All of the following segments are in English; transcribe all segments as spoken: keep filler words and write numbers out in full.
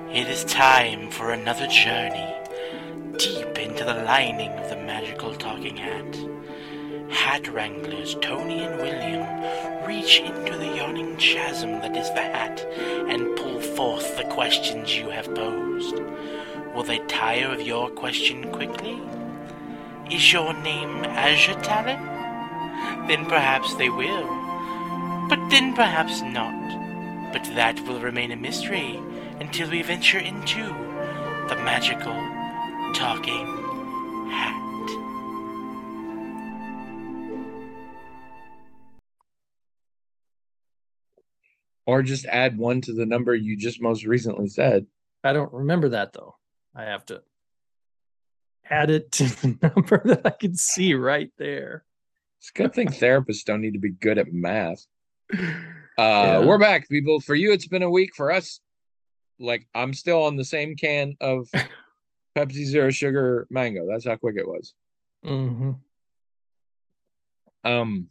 It is time for another journey deep into the lining of the magical talking hat. Hat wranglers Tony and William reach into the yawning chasm that is the hat and pull forth the questions you have posed. Will they tire of your question quickly? Is your name Azure Talon? Then perhaps they will, but then perhaps not. But that will remain a mystery until we venture into the magical talking hat. Or just add one to the number you just most recently said. I don't remember that though. I have to add it to the number that I can see right there. It's a good thing therapists don't need to be good at math. Uh, Yeah. We're back, people. For you, it's been a week. For us, like I'm still on the same can of Pepsi Zero Sugar Mango. That's how quick it was. Mm-hmm. Um,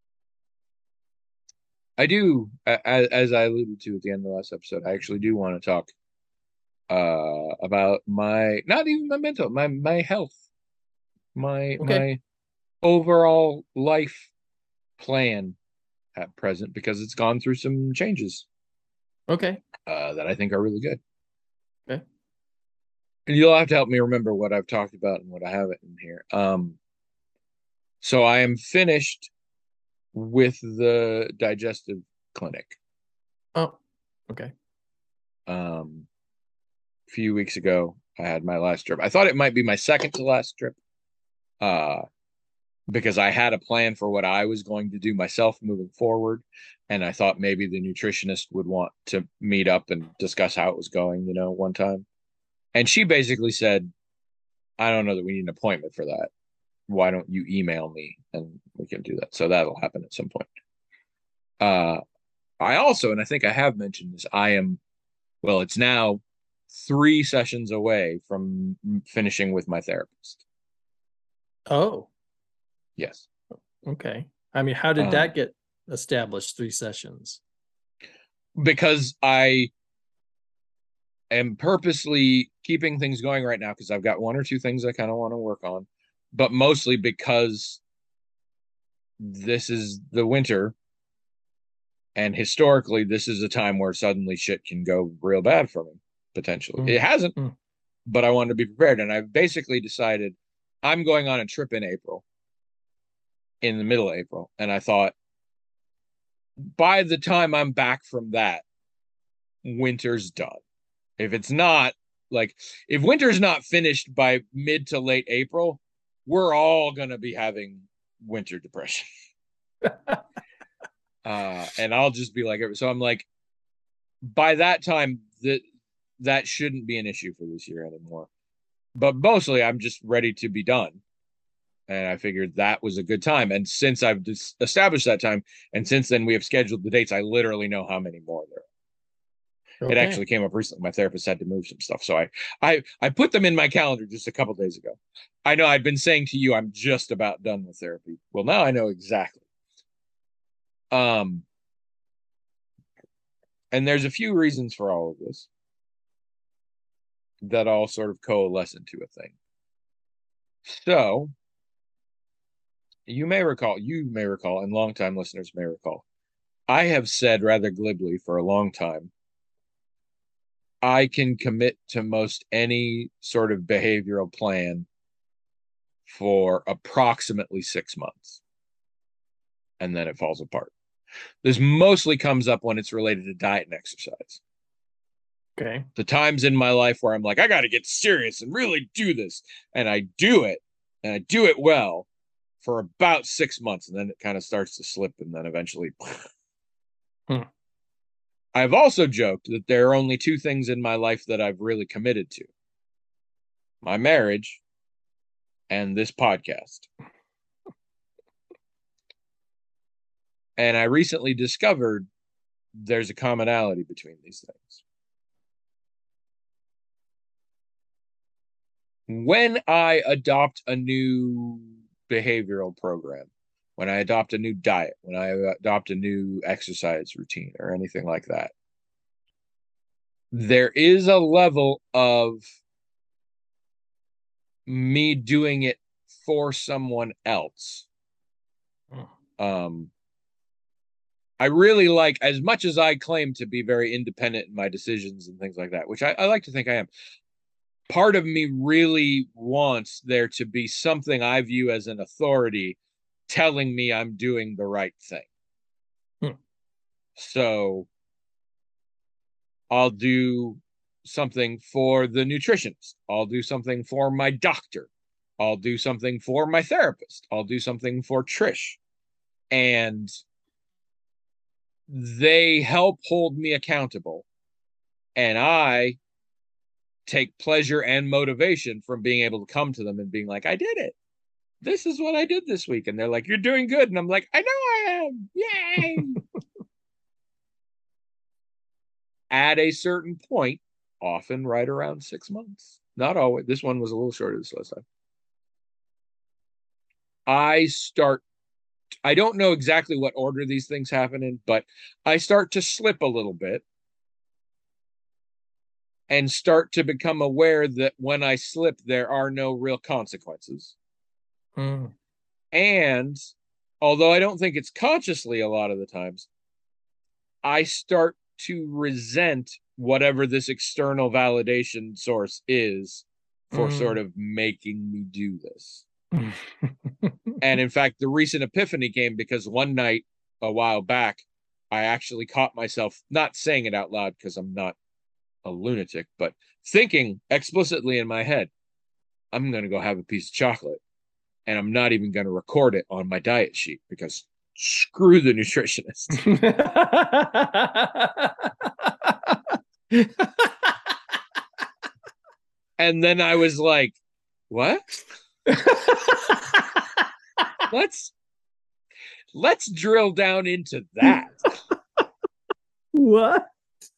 I do, as, as I alluded to at the end of the last episode, I actually do want to talk uh about my not even my mental, my my health, my Okay. my overall life plan at present because it's gone through some changes Okay. uh, that I think are really good. Okay. And you'll have to help me remember what I've talked about and what I haven't in here. Um, so I am finished with the digestive clinic. Oh, okay. Um, a few weeks ago, I had my last trip. I thought it might be my second to last trip, uh, because I had a plan for what I was going to do myself moving forward. And I thought maybe the nutritionist would want to meet up and discuss how it was going, you know, one time. And she basically said, I don't know that we need an appointment for that. Why don't you email me and we can do that? So that'll happen at some point. Uh, I also, and I think I have mentioned this, I am, well, it's now three sessions away from finishing with my therapist. Oh, Yes. okay. I mean, how did Um, that get established? Three sessions. because I am purposely keeping things going right now because I've got one or two things I kind of want to work on, but mostly because this is the winter. And historically, this is a time where suddenly shit can go real bad for me, potentially. It Mm. hasn't, Mm. but I wanted to be prepared. And I've basically decided I'm going on a trip in April, in the middle of April. And I thought by the time I'm back from that, winter's done. If it's not, like, if winter's not finished by mid to late April, we're all going to be having winter depression. uh, and I'll just be like, so I'm like, by that time, that that shouldn't be an issue for this year anymore. But mostly, I'm just ready to be done. And I figured that was a good time. And since I've established that time, and since then we have scheduled the dates, I literally know how many more there are. It Okay. actually came up recently. My therapist had to move some stuff, so I I I put them in my calendar just a couple days ago. I know I'd been saying to you I'm just about done with therapy. Well, now I know exactly. Um, and there's a few reasons for all of this that all sort of coalesce into a thing. So you may recall, you may recall, and longtime listeners may recall, I have said rather glibly for a long time, I can commit to most any sort of behavioral plan for approximately six months, and then it falls apart. This mostly comes up when it's related to diet and exercise. Okay. The times in my life where I'm like, I got to get serious and really do this. And I do it, and I do it well for about six months, and then it kind of starts to slip, and then eventually. Hmm. I've also joked that there are only two things in my life that I've really committed to: my marriage and this podcast. And I recently discovered there's a commonality between these things. When I adopt a new behavioral program, when I adopt a new diet, when I adopt a new exercise routine or anything like that, there is a level of me doing it for someone else. Um, I really like, as much as I claim to be very independent in my decisions and things like that, which I, I like to think I am. Part of me really wants there to be something I view as an authority telling me I'm doing the right thing. Hmm. So I'll do something for the nutritionist. I'll do something for my doctor. I'll do something for my therapist. I'll do something for Trish. And they help hold me accountable. And I take pleasure and motivation from being able to come to them and being like, I did it. This is what I did this week. And they're like, you're doing good. And I'm like, I know I am. Yay. At a certain point, often right around six months. Not always. This one was a little shorter this last time. I start, I don't know exactly what order these things happen in, but I start to slip a little bit and start to become aware that when I slip, there are no real consequences. Mm. And although I don't think it's consciously a lot of the times, I start to resent whatever this external validation source is for Mm. sort of making me do this. And in fact, the recent epiphany came because one night a while back, I actually caught myself not saying it out loud because I'm not a lunatic, but thinking explicitly in my head, I'm going to go have a piece of chocolate and I'm not even going to record it on my diet sheet because screw the nutritionist. And then I was like, what? let's let's drill down into that. What?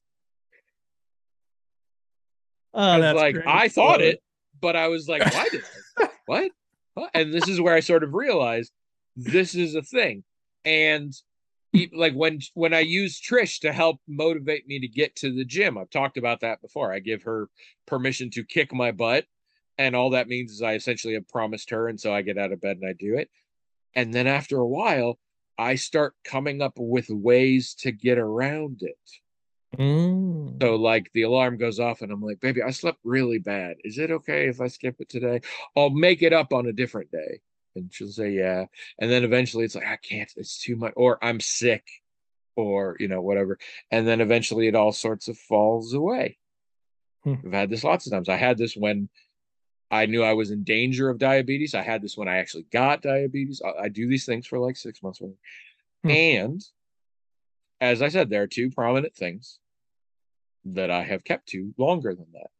Oh, that's like great. I thought it, but I was like, why did I? What? What? And this is where I sort of realized this is a thing. And like when when I use Trish to help motivate me to get to the gym, I've talked about that before. I give her permission to kick my butt, and all that means is I essentially have promised her, and so I get out of bed and I do it. And then after a while, I start coming up with ways to get around it. Mm. So like the alarm goes off and I'm like, baby, I slept really bad. Is it okay if I skip it today? I'll make it up on a different day. And she'll say, yeah. And then eventually it's like, I can't, it's too much, or I'm sick, or, you know, whatever. And then eventually it all sorts of falls away. Hmm. I've had this lots of times. I had this when I knew I was in danger of diabetes. I had this when I actually got diabetes. I, I do these things for like six months. Hmm. And as I said, there are two prominent things that I have kept to longer than that.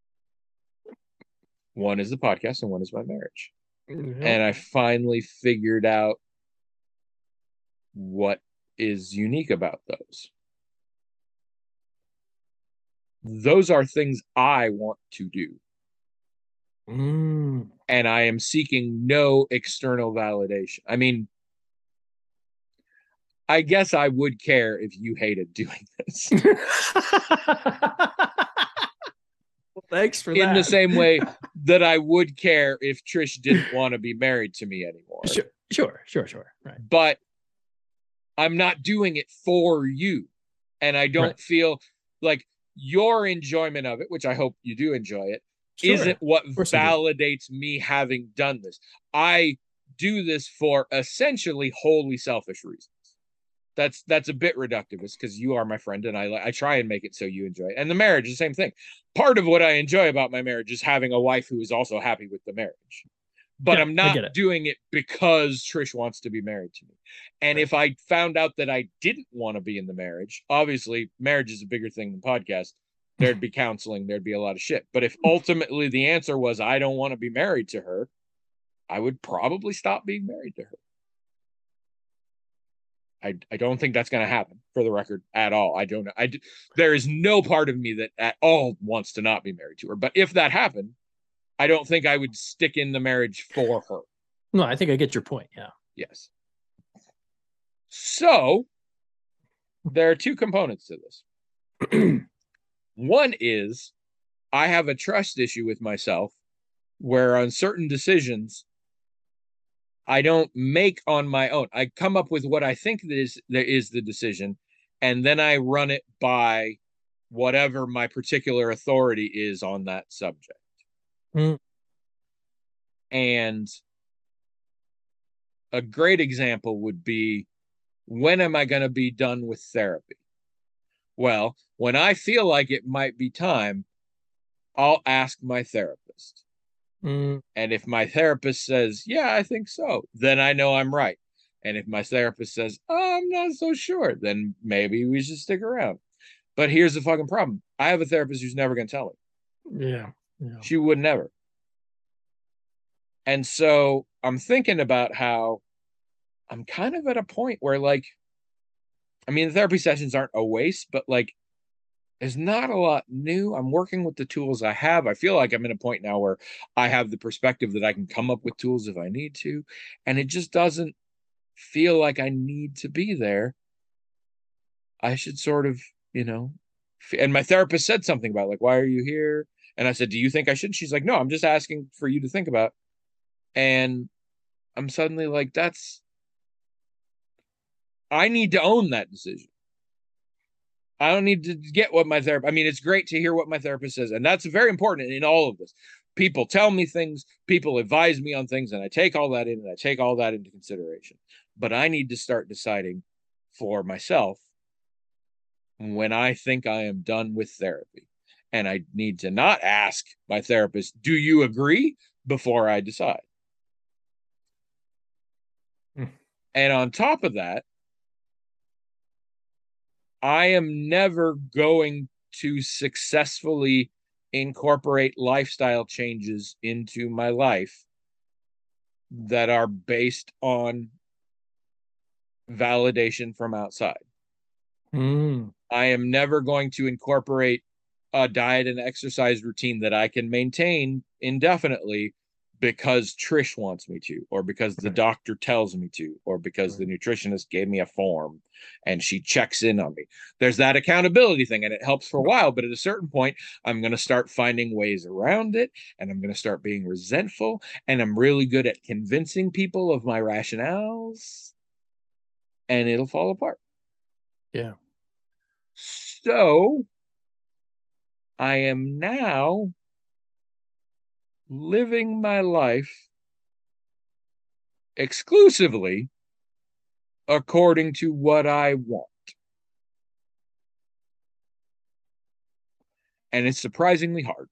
One is the podcast and one is my marriage. Yep. And I finally figured out what is unique about those. Those are things I want to do. Mm. And I am seeking no external validation. I mean, I guess I would care if you hated doing this. Well, thanks for In that. the same way that I would care if Trish didn't want to be married to me anymore. Sure, sure, sure, sure. Right. But I'm not doing it for you. And I don't right. feel like your enjoyment of it, which I hope you do enjoy it, sure. isn't what validates me having done this. I do this for essentially wholly selfish reasons. That's that's a bit reductivist because you are my friend and I I try and make it so you enjoy it. And the marriage is the same thing. Part of what I enjoy about my marriage is having a wife who is also happy with the marriage. But yeah, I'm not it. doing it because Trish wants to be married to me. And right. if I found out that I didn't want to be in the marriage, obviously marriage is a bigger thing than podcast. There'd be counseling, there'd be a lot of shit. But if ultimately the answer was I don't want to be married to her, I would probably stop being married to her. I, I don't think that's going to happen, for the record, at all. I don't know. I, there is no part of me that at all wants to not be married to her. But if that happened, I don't think I would stick in the marriage for her. No, I think I get your point. Yeah. Yes. So there are two components to this. One is I have a trust issue with myself where on certain decisions I don't make on my own. I come up with what I think that is that is the decision, and then I run it by whatever my particular authority is on that subject. Mm. And a great example would be, when am I going to be done with therapy? Well, when I feel like it might be time, I'll ask my therapist. Mm. And if my therapist says, yeah, I think so, then I know I'm right. And if my therapist says, oh, I'm not so sure, then maybe we should stick around. But here's the fucking problem. I have a therapist who's never going to tell me. Yeah. Yeah. She would never. And so I'm thinking about how I'm kind of at a point where, like, I mean, the therapy sessions aren't a waste, but like, there's not a lot new. I'm working with the tools I have. I feel like I'm in a point now where I have the perspective that I can come up with tools if I need to. And it just doesn't feel like I need to be there. I should sort of, you know, and my therapist said something about, like, why are you here? And I said, do you think I should? She's like, no, I'm just asking for you to think about. And I'm suddenly like, that's, I need to own that decision. I don't need to get what my therapist, I mean, it's great to hear what my therapist says. And that's very important in all of this. People tell me things, people advise me on things, and I take all that in and I take all that into consideration. But I need to start deciding for myself when I think I am done with therapy. And I need to not ask my therapist, do you agree? Before I decide. Mm. And on top of that, I am never going to successfully incorporate lifestyle changes into my life that are based on validation from outside. Mm. I am never going to incorporate a diet and exercise routine that I can maintain indefinitely because Trish wants me to, or because the doctor tells me to, or because the nutritionist gave me a form and she checks in on me. There's that accountability thing, and it helps for a while, but at a certain point, I'm going to start finding ways around it, and I'm going to start being resentful, and I'm really good at convincing people of my rationales, and it'll fall apart. Yeah. So I am now living my life exclusively according to what I want. And it's surprisingly hard.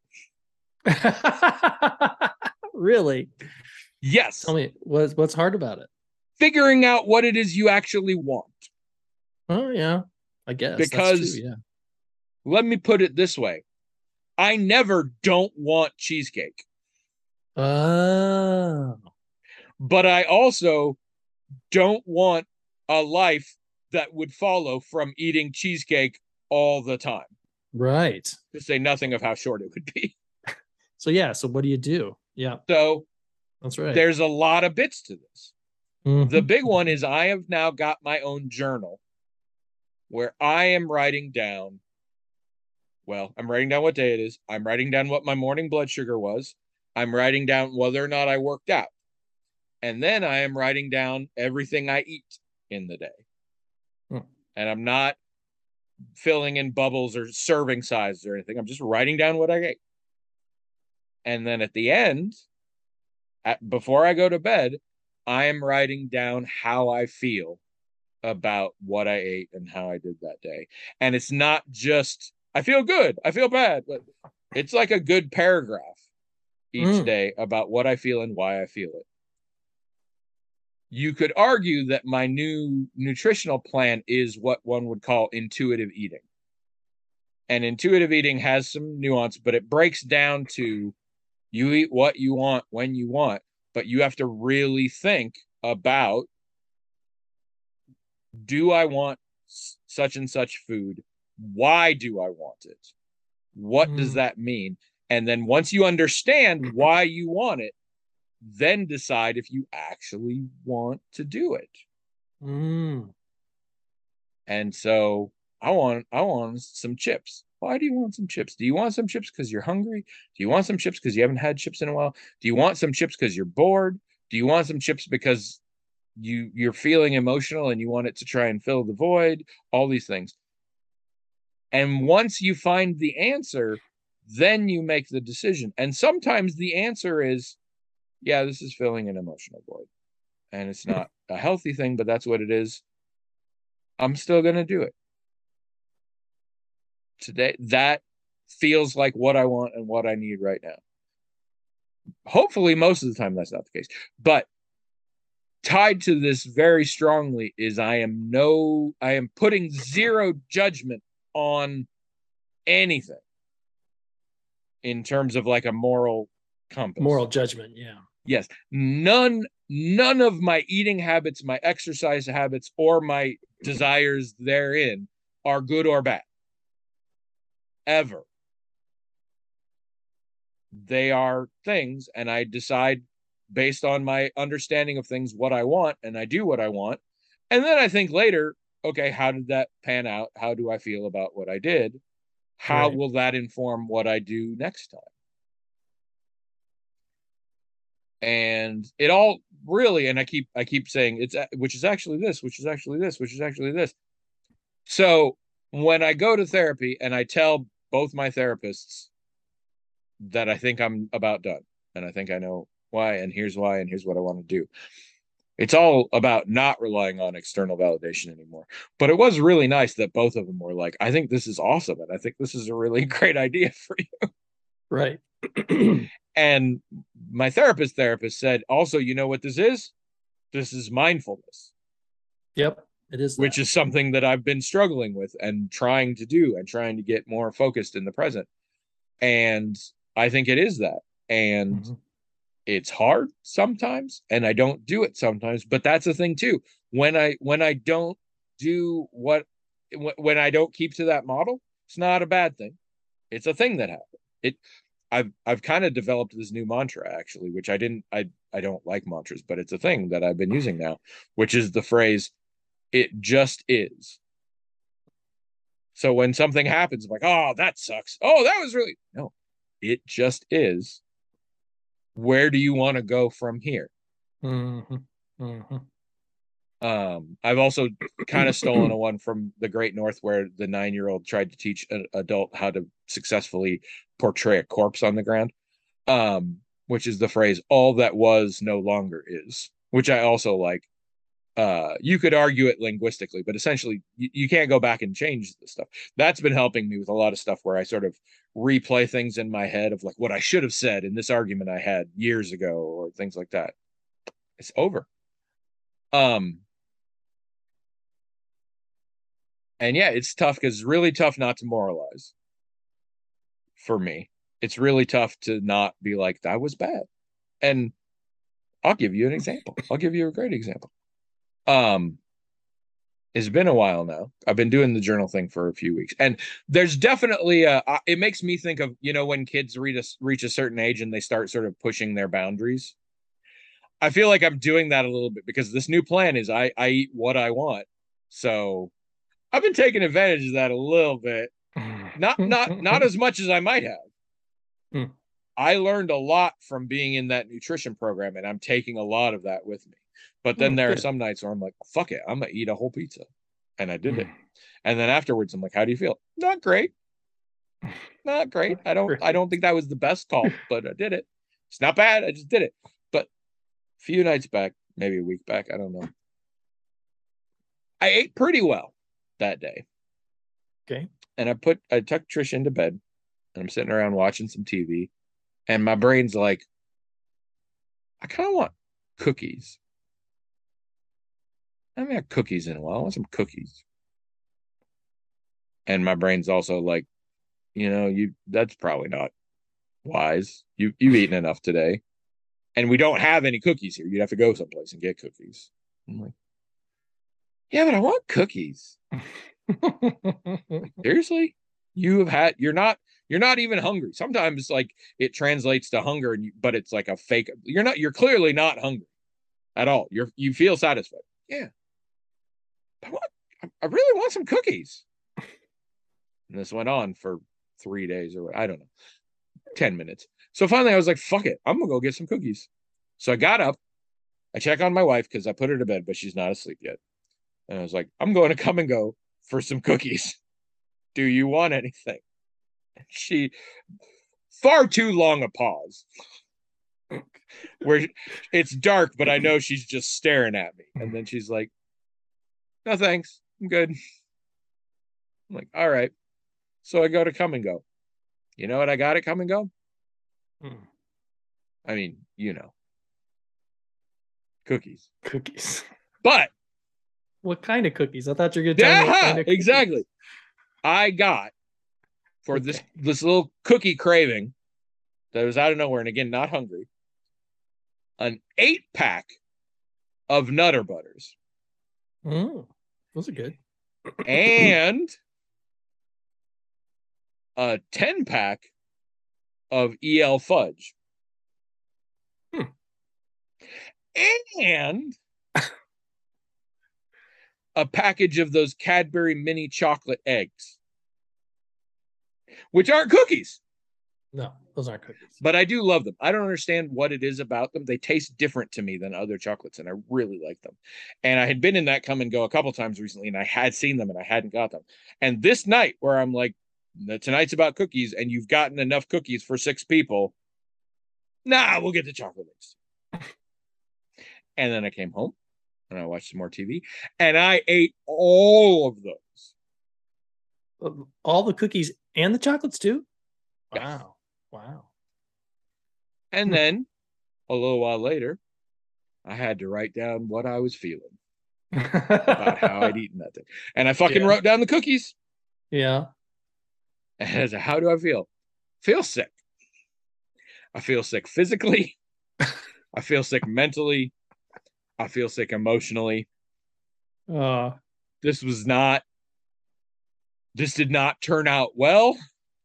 Really? Yes. Tell me, what's what's hard about it? Figuring out what it is you actually want. Oh, yeah. I guess because that's true, yeah. Let me put it this way. I never don't want cheesecake. Oh. But I also don't want a life that would follow from eating cheesecake all the time. Right. To say nothing of how short it would be. So yeah, so what do you do? Yeah. So that's right. There's a lot of bits to this. Mm-hmm. The big one is I have now got my own journal where I am writing down, well, I'm writing down what day it is. I'm writing down what my morning blood sugar was. I'm writing down whether or not I worked out. And then I am writing down everything I eat in the day. Hmm. And I'm not filling in bubbles or serving sizes or anything. I'm just writing down what I ate. And then at the end, at, before I go to bed, I am writing down how I feel about what I ate and how I did that day. And it's not just, I feel good, I feel bad, but it's like a good paragraph each mm. day about what I feel and why I feel it. You could argue that my new nutritional plan is what one would call intuitive eating. And intuitive eating has some nuance, but it breaks down to you eat what you want when you want, but you have to really think about, do I want such and such food? Why do I want it? What mm. does that mean? And then once you understand why you want it, then decide if you actually want to do it. Mm. And so I want I want some chips. Why do you want some chips? Do you want some chips because you're hungry? Do you want some chips because you haven't had chips in a while? Do you want some chips because you're bored? Do you want some chips because you you're feeling emotional and you want it to try and fill the void? All these things. And once you find the answer, then you make the decision. And sometimes the answer is, yeah, this is filling an emotional void. And it's not a healthy thing, but that's what it is. I'm still going to do it. Today, that feels like what I want and what I need right now. Hopefully, most of the time that's not the case. But tied to this very strongly is I am no, I am putting zero judgment on anything in terms of like a moral compass. Moral judgment, yeah. Yes. None, none of my eating habits, my exercise habits, or my desires therein are good or bad. Ever. They are things, and I decide based on my understanding of things what I want, and I do what I want. And then I think later, okay, how did that pan out? How do I feel about what I did? How Right. will that inform what I do next time? And it all really, and I keep I keep saying it's which is actually this, which is actually this, which is actually this. So when I go to therapy and I tell both my therapists that I think I'm about done and I think I know why, and here's why, and here's what I want to do. It's all about not relying on external validation anymore. But it was really nice that both of them were like, I think this is awesome. And I think this is a really great idea for you. Right. And my therapist therapist said, also, you know what this is? This is mindfulness. Yep. It is. Which that. is something that I've been struggling with and trying to do and trying to get more focused in the present. And I think it is that. And mm-hmm. It's hard sometimes, and I don't do it sometimes, but that's the thing too. When I when I don't do what when I don't keep to that model, it's not a bad thing. It's a thing that happens. It I've I've kind of developed this new mantra actually, which I didn't I I don't like mantras, but it's a thing that I've been using now, which is the phrase, it just is. So when something happens, I'm like, oh, that sucks. Oh, that was really no, it just is. Where do you want to go from here? Mm-hmm. Mm-hmm. Um, I've also kind of stolen a one from The Great North where the nine-year-old tried to teach an adult how to successfully portray a corpse on the ground, um, which is the phrase, all that was no longer is, which I also like. Uh, you could argue it linguistically, but essentially you, you can't go back and change the stuff. That's been helping me with a lot of stuff where I sort of replay things in my head of like what I should have said in this argument I had years ago or things like that. It's over. Um, and yeah, it's tough because it's really tough not to moralize for me. It's really tough to not be like, that was bad. And I'll give you an example. I'll give you a great example. Um, It's been a while now. I've been doing the journal thing for a few weeks. And there's definitely, a, uh, it makes me think of, you know, when kids reach a, reach a certain age and they start sort of pushing their boundaries. I feel like I'm doing that a little bit because this new plan is I, I eat what I want. So I've been taking advantage of that a little bit. Not, not, not as much as I might have. I learned a lot from being in that nutrition program, and I'm taking a lot of that with me. But then oh, there good. are some nights where I'm like, fuck it, I'm going to eat a whole pizza. And I did mm. it. And then afterwards, I'm like, how do you feel? Not great. Not great. I don't I don't think that was the best call, but I did it. It's not bad. I just did it. But a few nights back, maybe a week back, I don't know. I ate pretty well that day. Okay. And I put, I tucked Trish into bed, and I'm sitting around watching some T V. And my brain's like, I kind of want cookies. I haven't had cookies in a while. I want some cookies. And my brain's also like, you know, you that's probably not wise. You you've eaten enough today. And we don't have any cookies here. You'd have to go someplace and get cookies. I'm like, yeah, but I want cookies. Like, seriously? You have had you're not you're not even hungry. Sometimes like it translates to hunger, and you, but it's like a fake. You're not. You're clearly not hungry at all. You're you feel satisfied. Yeah. I want. I really want some cookies. And this went on for three days or I don't know, ten minutes. So finally I was like, fuck it. I'm going to go get some cookies. So I got up. I check on my wife because I put her to bed, but she's not asleep yet. And I was like, I'm going to Come and Go for some cookies. Do you want anything? And she, far too long a pause where it's dark, but I know she's just staring at me. And then she's like, no, thanks. I'm good. I'm like, all right. So I go to Come and Go. You know what I got at Come and Go? Hmm. I mean, you know, cookies. Cookies. But what kind of cookies? I thought you were going to tell yeah, me what kind of exactly. I got for okay. this this little cookie craving that was out of nowhere, and again, not hungry, an eight pack of Nutter Butters. Mm, those are good. And a ten pack of E L Fudge. Hmm. And a package of those Cadbury mini chocolate eggs, which aren't cookies. No, those aren't cookies. But I do love them. I don't understand what it is about them. They taste different to me than other chocolates, and I really like them. And I had been in that Come and Go a couple times recently, and I had seen them, and I hadn't got them. And this night, where I'm like, tonight's about cookies, and you've gotten enough cookies for six people, nah, we'll get the chocolate eggs. And then I came home, and I watched some more T V, and I ate all of those. All the cookies and the chocolates too? Yes. Wow. Wow. And then a little while later, I had to write down what I was feeling about how I'd eaten that thing. And I fucking yeah. wrote down the cookies. Yeah. And I said, how do I feel? Feel sick. I feel sick physically. I feel sick mentally. I feel sick emotionally. Uh, this was not, this did not turn out well.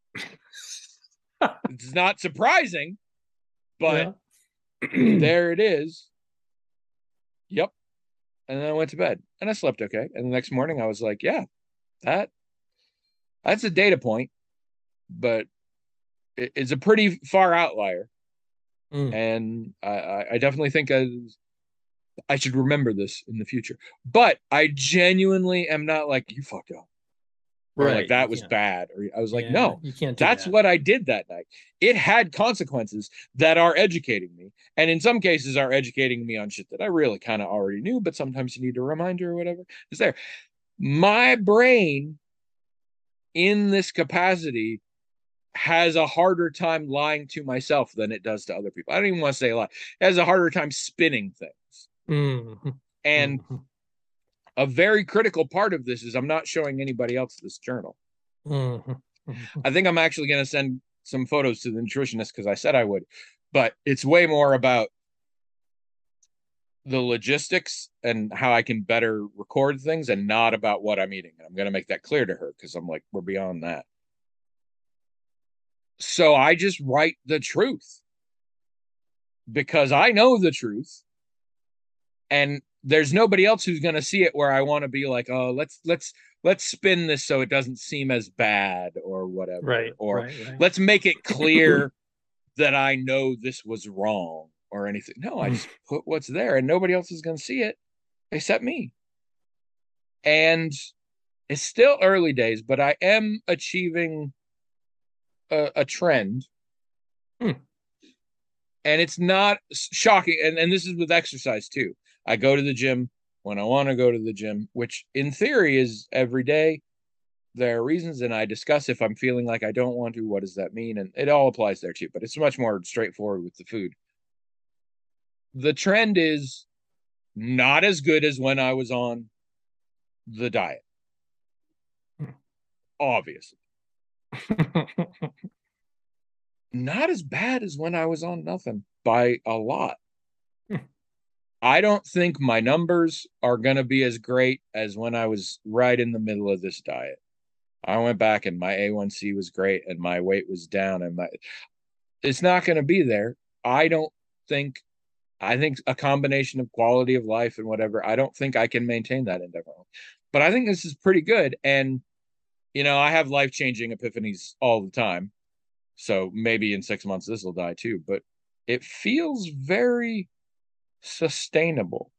It's not surprising, but yeah. There it is. Yep. And then I went to bed and I slept okay. And the next morning I was like, yeah, that that's a data point, but it, it's a pretty far outlier. Mm. And I, I definitely think I, I should remember this in the future. But I genuinely am not like, you fucked up. Or right, like that was bad. Or I was like, yeah, no, you can't. That's that. what I did that night. It had consequences that are educating me, and in some cases are educating me on shit that I really kind of already knew. But sometimes you need a reminder or whatever. Is there? My brain, in this capacity, has a harder time lying to myself than it does to other people. I don't even want to say a lie. It has a harder time spinning things, mm-hmm. and. Mm-hmm. A very critical part of this is I'm not showing anybody else this journal. Mm-hmm. I think I'm actually going to send some photos to the nutritionist because I said I would, but it's way more about the logistics and how I can better record things and not about what I'm eating. And I'm going to make that clear to her because I'm like, we're beyond that. So I just write the truth because I know the truth. And there's nobody else who's going to see it where I want to be like, oh, let's let's let's spin this so it doesn't seem as bad or whatever. Right. Or right, right. let's make it clear that I know this was wrong or anything. No, I just put what's there and nobody else is going to see it except me. And it's still early days, but I am achieving a, a trend. Hmm. And it's not shocking. And, and this is with exercise too. I go to the gym when I want to go to the gym, which in theory is every day. There are reasons, and I discuss if I'm feeling like I don't want to, what does that mean? And it all applies there too, but it's much more straightforward with the food. The trend is not as good as when I was on the diet. Obviously. Not as bad as when I was on nothing by a lot. I don't think my numbers are going to be as great as when I was right in the middle of this diet. I went back and my A one C was great and my weight was down and my it's not going to be there. I don't think I think a combination of quality of life and whatever, I don't think I can maintain that indefinitely. But I think this is pretty good. And you know, I have life-changing epiphanies all the time. So maybe in six months this will die too, but it feels very sustainable.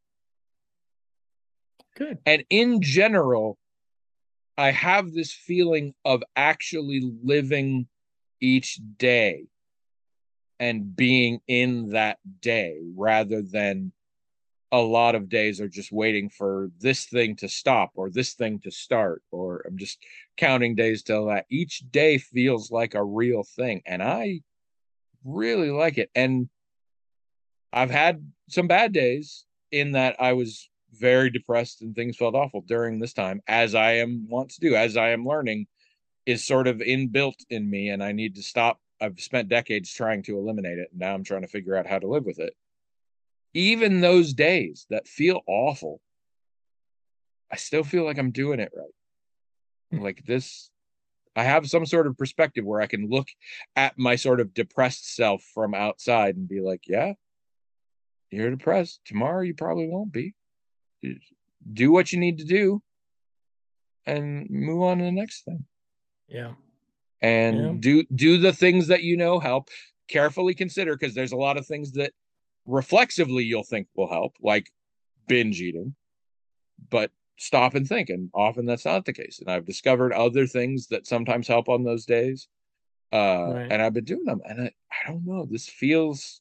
Good. And in general, I have this feeling of actually living each day and being in that day rather than a lot of days are just waiting for this thing to stop or this thing to start, or I'm just counting days till that. Each day feels like a real thing, and I really like it. And I've had some bad days in that I was very depressed and things felt awful during this time, as I am want to do, as I am learning is sort of inbuilt in me, and I need to stop. I've spent decades trying to eliminate it, and now I'm trying to figure out how to live with it. Even those days that feel awful, I still feel like I'm doing it right. Like this, I have some sort of perspective where I can look at my sort of depressed self from outside and be like, yeah, you're depressed. Tomorrow you probably won't be. Do what you need to do and move on to the next thing. Yeah. And Yeah. do do the things that you know help. Carefully consider, because there's a lot of things that reflexively you'll think will help, like binge eating, but stop and think, and often that's not the case. And I've discovered other things that sometimes help on those days, uh Right. and I've been doing them, and I, I don't know, this feels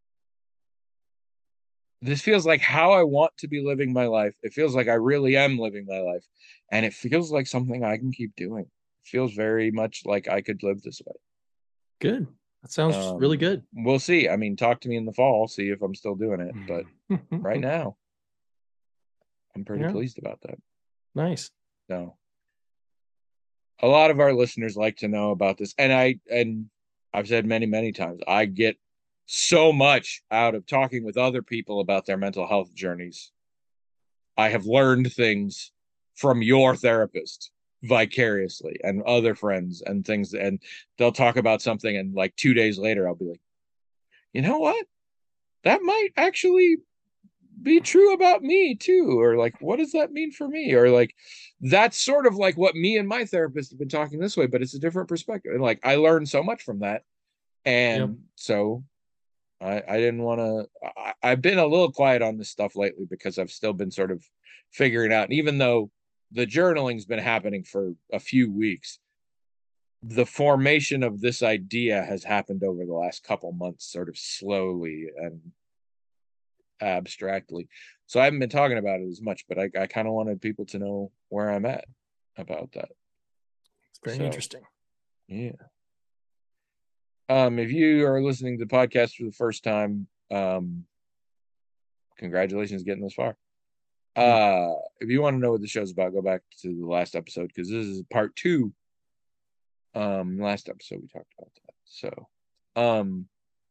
this feels like how I want to be living my life. It feels like I really am living my life, and it feels like something I can keep doing. It feels very much like I could live this way. Good. That sounds Um, really good. We'll see. I mean, talk to me in the fall, see if I'm still doing it. But right now, I'm pretty Yeah. pleased about that. Nice. So, a lot of our listeners like to know about this, and I and I've said many, many times, I get so much out of talking with other people about their mental health journeys. I have learned things from your therapist vicariously, and other friends and things, and they'll talk about something, and like two days later I'll be like, you know what, that might actually be true about me too, or like, what does that mean for me, or like, that's sort of like what me and my therapist have been talking this way, but it's a different perspective, and like I learned so much from that. And Yep. so I, I didn't want to. I've been a little quiet on this stuff lately because I've still been sort of figuring out. And even though the journaling's been happening for a few weeks, the formation of this idea has happened over the last couple months, sort of slowly and abstractly. So I haven't been talking about it as much, but I, I kind of wanted people to know where I'm at about that. It's very So, interesting. Yeah. Um, if you are listening to the podcast for the first time, um, congratulations getting this far. Uh, if you want to know what the show's about, go back to the last episode, because this is part two. Um, last episode we talked about that. So, um,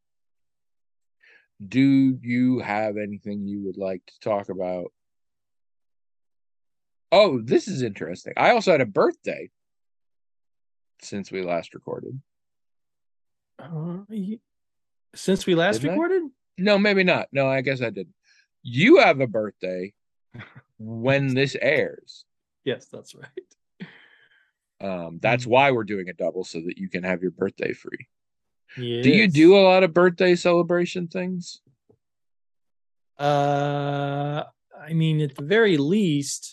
do you have anything you would like to talk about? Oh, this is interesting. I also had a birthday since we last recorded. Uh, since we last Didn't I? recorded? No, maybe not. No, I guess I didn't. You have a birthday when this airs. Yes, that's right. Um, that's why we're doing a double, so that you can have your birthday free. Yes. Do you do a lot of birthday celebration things? Uh, I mean, at the very least,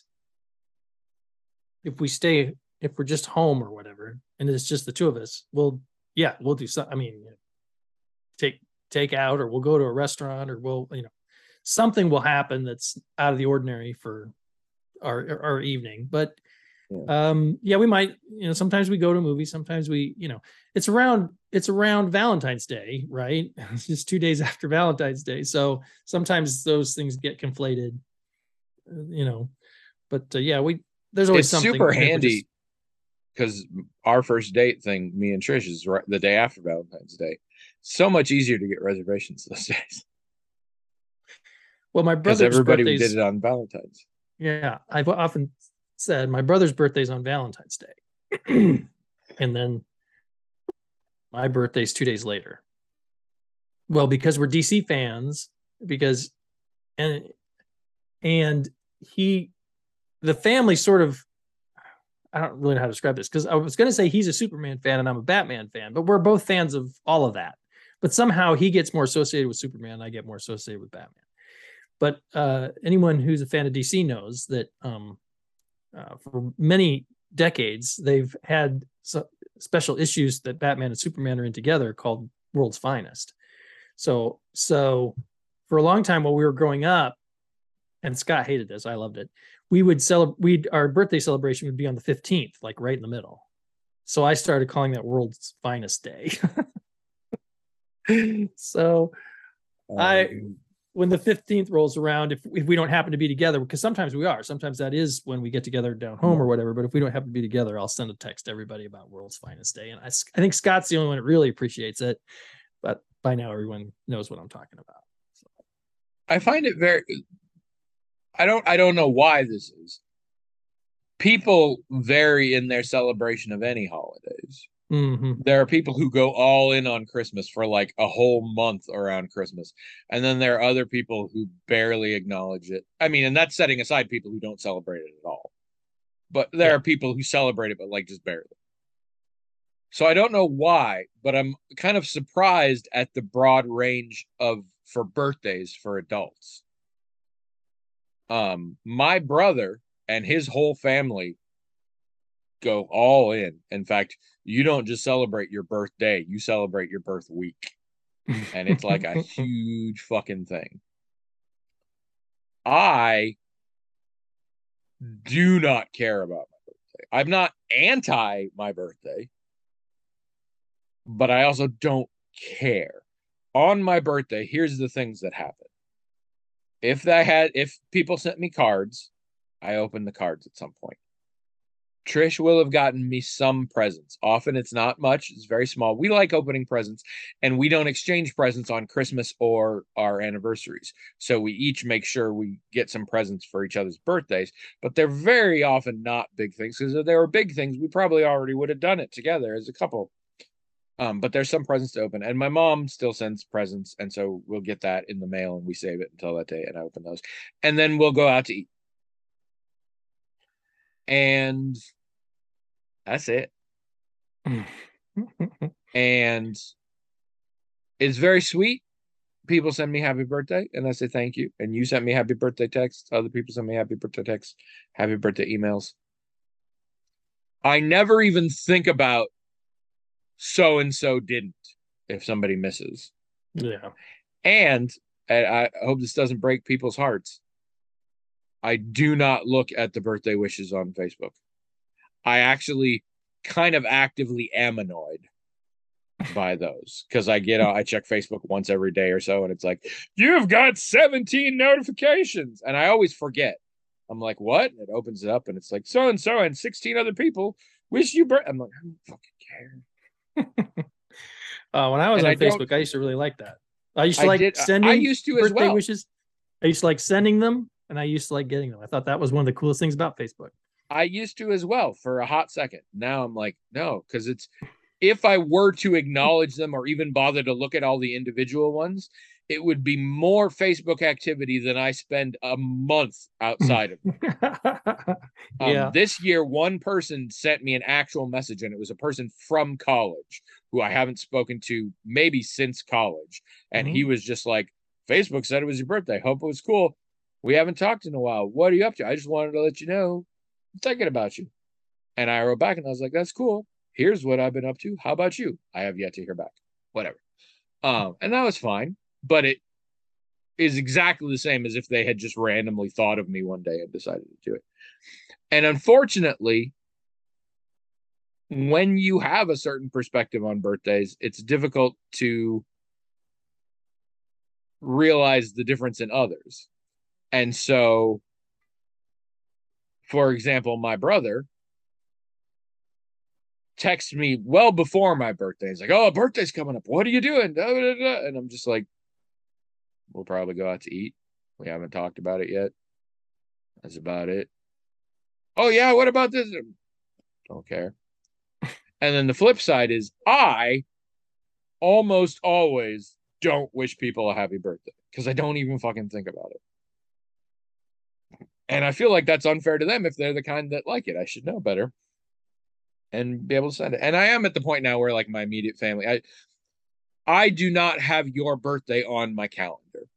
if we stay, if we're just home or whatever, and it's just the two of us, we'll, yeah, we'll do some. I mean, take take out, or we'll go to a restaurant, or we'll, you know, something will happen that's out of the ordinary for our our evening. But yeah. um, yeah, we might, you know, sometimes we go to a movie, sometimes we, you know, it's around it's around Valentine's Day, right? It's just two days after Valentine's Day, so sometimes those things get conflated, you know. But uh, yeah, we there's always it's something super handy, because just... our first date thing, me and Trish, is right the day after Valentine's Day. So much easier to get reservations those days. Well, my brother's because everybody birthday's... did it on Valentine's. Yeah, I've often said my brother's birthday's on Valentine's Day, and then my birthday's two days later. Well, because we're D C fans, because and and he, the family sort of, I don't really know how to describe this, because I was going to say he's a Superman fan and I'm a Batman fan, but we're both fans of all of that. But somehow he gets more associated with Superman, and I get more associated with Batman. But uh, anyone who's a fan of D C knows that um, uh, for many decades they've had so special issues that Batman and Superman are in together called World's Finest. So, so for a long time while we were growing up, and Scott hated this, I loved it. We would celebrate. We'd our birthday celebration would be on the fifteenth, like right in the middle. So I started calling that World's Finest Day. So um, I, when the fifteenth rolls around, if if we don't happen to be together, because sometimes we are, sometimes that is when we get together down home or whatever. But if we don't happen to be together, I'll send a text to everybody about World's Finest Day, and I I think Scott's the only one that really appreciates it. But by now, everyone knows what I'm talking about. So. I find it very. I don't I don't know why this is. People vary in their celebration of any holidays. Mm-hmm. There are people who go all in on Christmas for like a whole month around Christmas. And then there are other people who barely acknowledge it. I mean, and that's setting aside people who don't celebrate it at all. But there yeah. are people who celebrate it, but like just barely. So I don't know why, but I'm kind of surprised at the broad range of for birthdays for adults. Um, my brother and his whole family go all in. In fact, you don't just celebrate your birthday, you celebrate your birth week. And it's like a huge fucking thing. I do not care about my birthday. I'm not anti my birthday, but I also don't care. On my birthday, here's the things that happen. If they had, if people sent me cards, I opened the cards at some point. Trish will have gotten me some presents. Often it's not much. It's very small. We like opening presents, and we don't exchange presents on Christmas or our anniversaries. So we each make sure we get some presents for each other's birthdays, but they're very often not big things, because if they were big things, we probably already would have done it together as a couple. Um, but there's some presents to open, and my mom still sends presents, and so we'll get that in the mail and we save it until that day, and I open those, and then we'll go out to eat, and that's it. And it's very sweet. People send me happy birthday, and I say thank you, and you sent me happy birthday texts. Other people send me happy birthday texts, happy birthday emails. I never even think about so and so didn't if somebody misses. Yeah. And, and I hope this doesn't break people's hearts. I do not look at the birthday wishes on Facebook. I actually kind of actively am annoyed by those, because I get I check Facebook once every day or so, and it's like, you've got seventeen notifications, and I always forget. I'm like, what? And it opens it up, and it's like, so and so and sixteen other people wish you birthday. I'm like, I don't fucking care. uh, when I was and on I Facebook, I used to really like that. I used to I like did, sending I used to birthday as well. wishes. I used to like sending them, and I used to like getting them. I thought that was one of the coolest things about Facebook. I used to as well for a hot second. Now I'm like, no, because it's, if I were to acknowledge them or even bother to look at all the individual ones, it would be more Facebook activity than I spend a month outside of it. Yeah. Um, this year, one person sent me an actual message, and it was a person from college who I haven't spoken to maybe since college. And mm-hmm. he was just like, Facebook said it was your birthday. Hope it was cool. We haven't talked in a while. What are you up to? I just wanted to let you know I'm thinking about you. And I wrote back and I was like, that's cool. Here's what I've been up to. How about you? I have yet to hear back. Whatever. Um, and that was fine. But it is exactly the same as if they had just randomly thought of me one day and decided to do it. And unfortunately, when you have a certain perspective on birthdays, it's difficult to realize the difference in others. And so, for example, my brother texted me well before my birthday. He's like, oh, birthday's coming up. What are you doing? And I'm just like, we'll probably go out to eat. We haven't talked about it yet. That's about it. Oh, yeah, what about this? Don't care. And then the flip side is I almost always don't wish people a happy birthday because I don't even fucking think about it. And I feel like that's unfair to them if they're the kind that like it. I should know better. and be able to send it. And I am at the point now where like my immediate family, I I do not have your birthday on my calendar.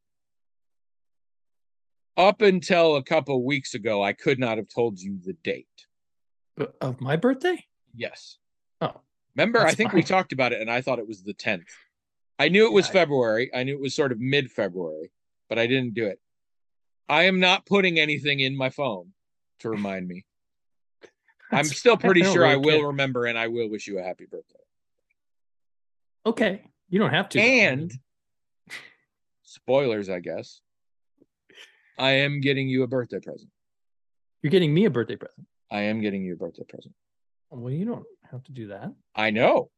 Up until a couple weeks ago, I could not have told you the date of my birthday. Yes. Oh, remember, I think fine. we talked about it, and I thought it was the tenth. I knew it was yeah, February. I knew it was sort of mid-February, but I didn't do it. I am not putting anything in my phone to remind me. I'm still pretty sure really I will care. remember, and I will wish you a happy birthday. Okay. You don't have to. And though. Spoilers, I guess. I am getting you a birthday present. You're getting me a birthday present? I am getting you a birthday present. Well, you don't have to do that. I know.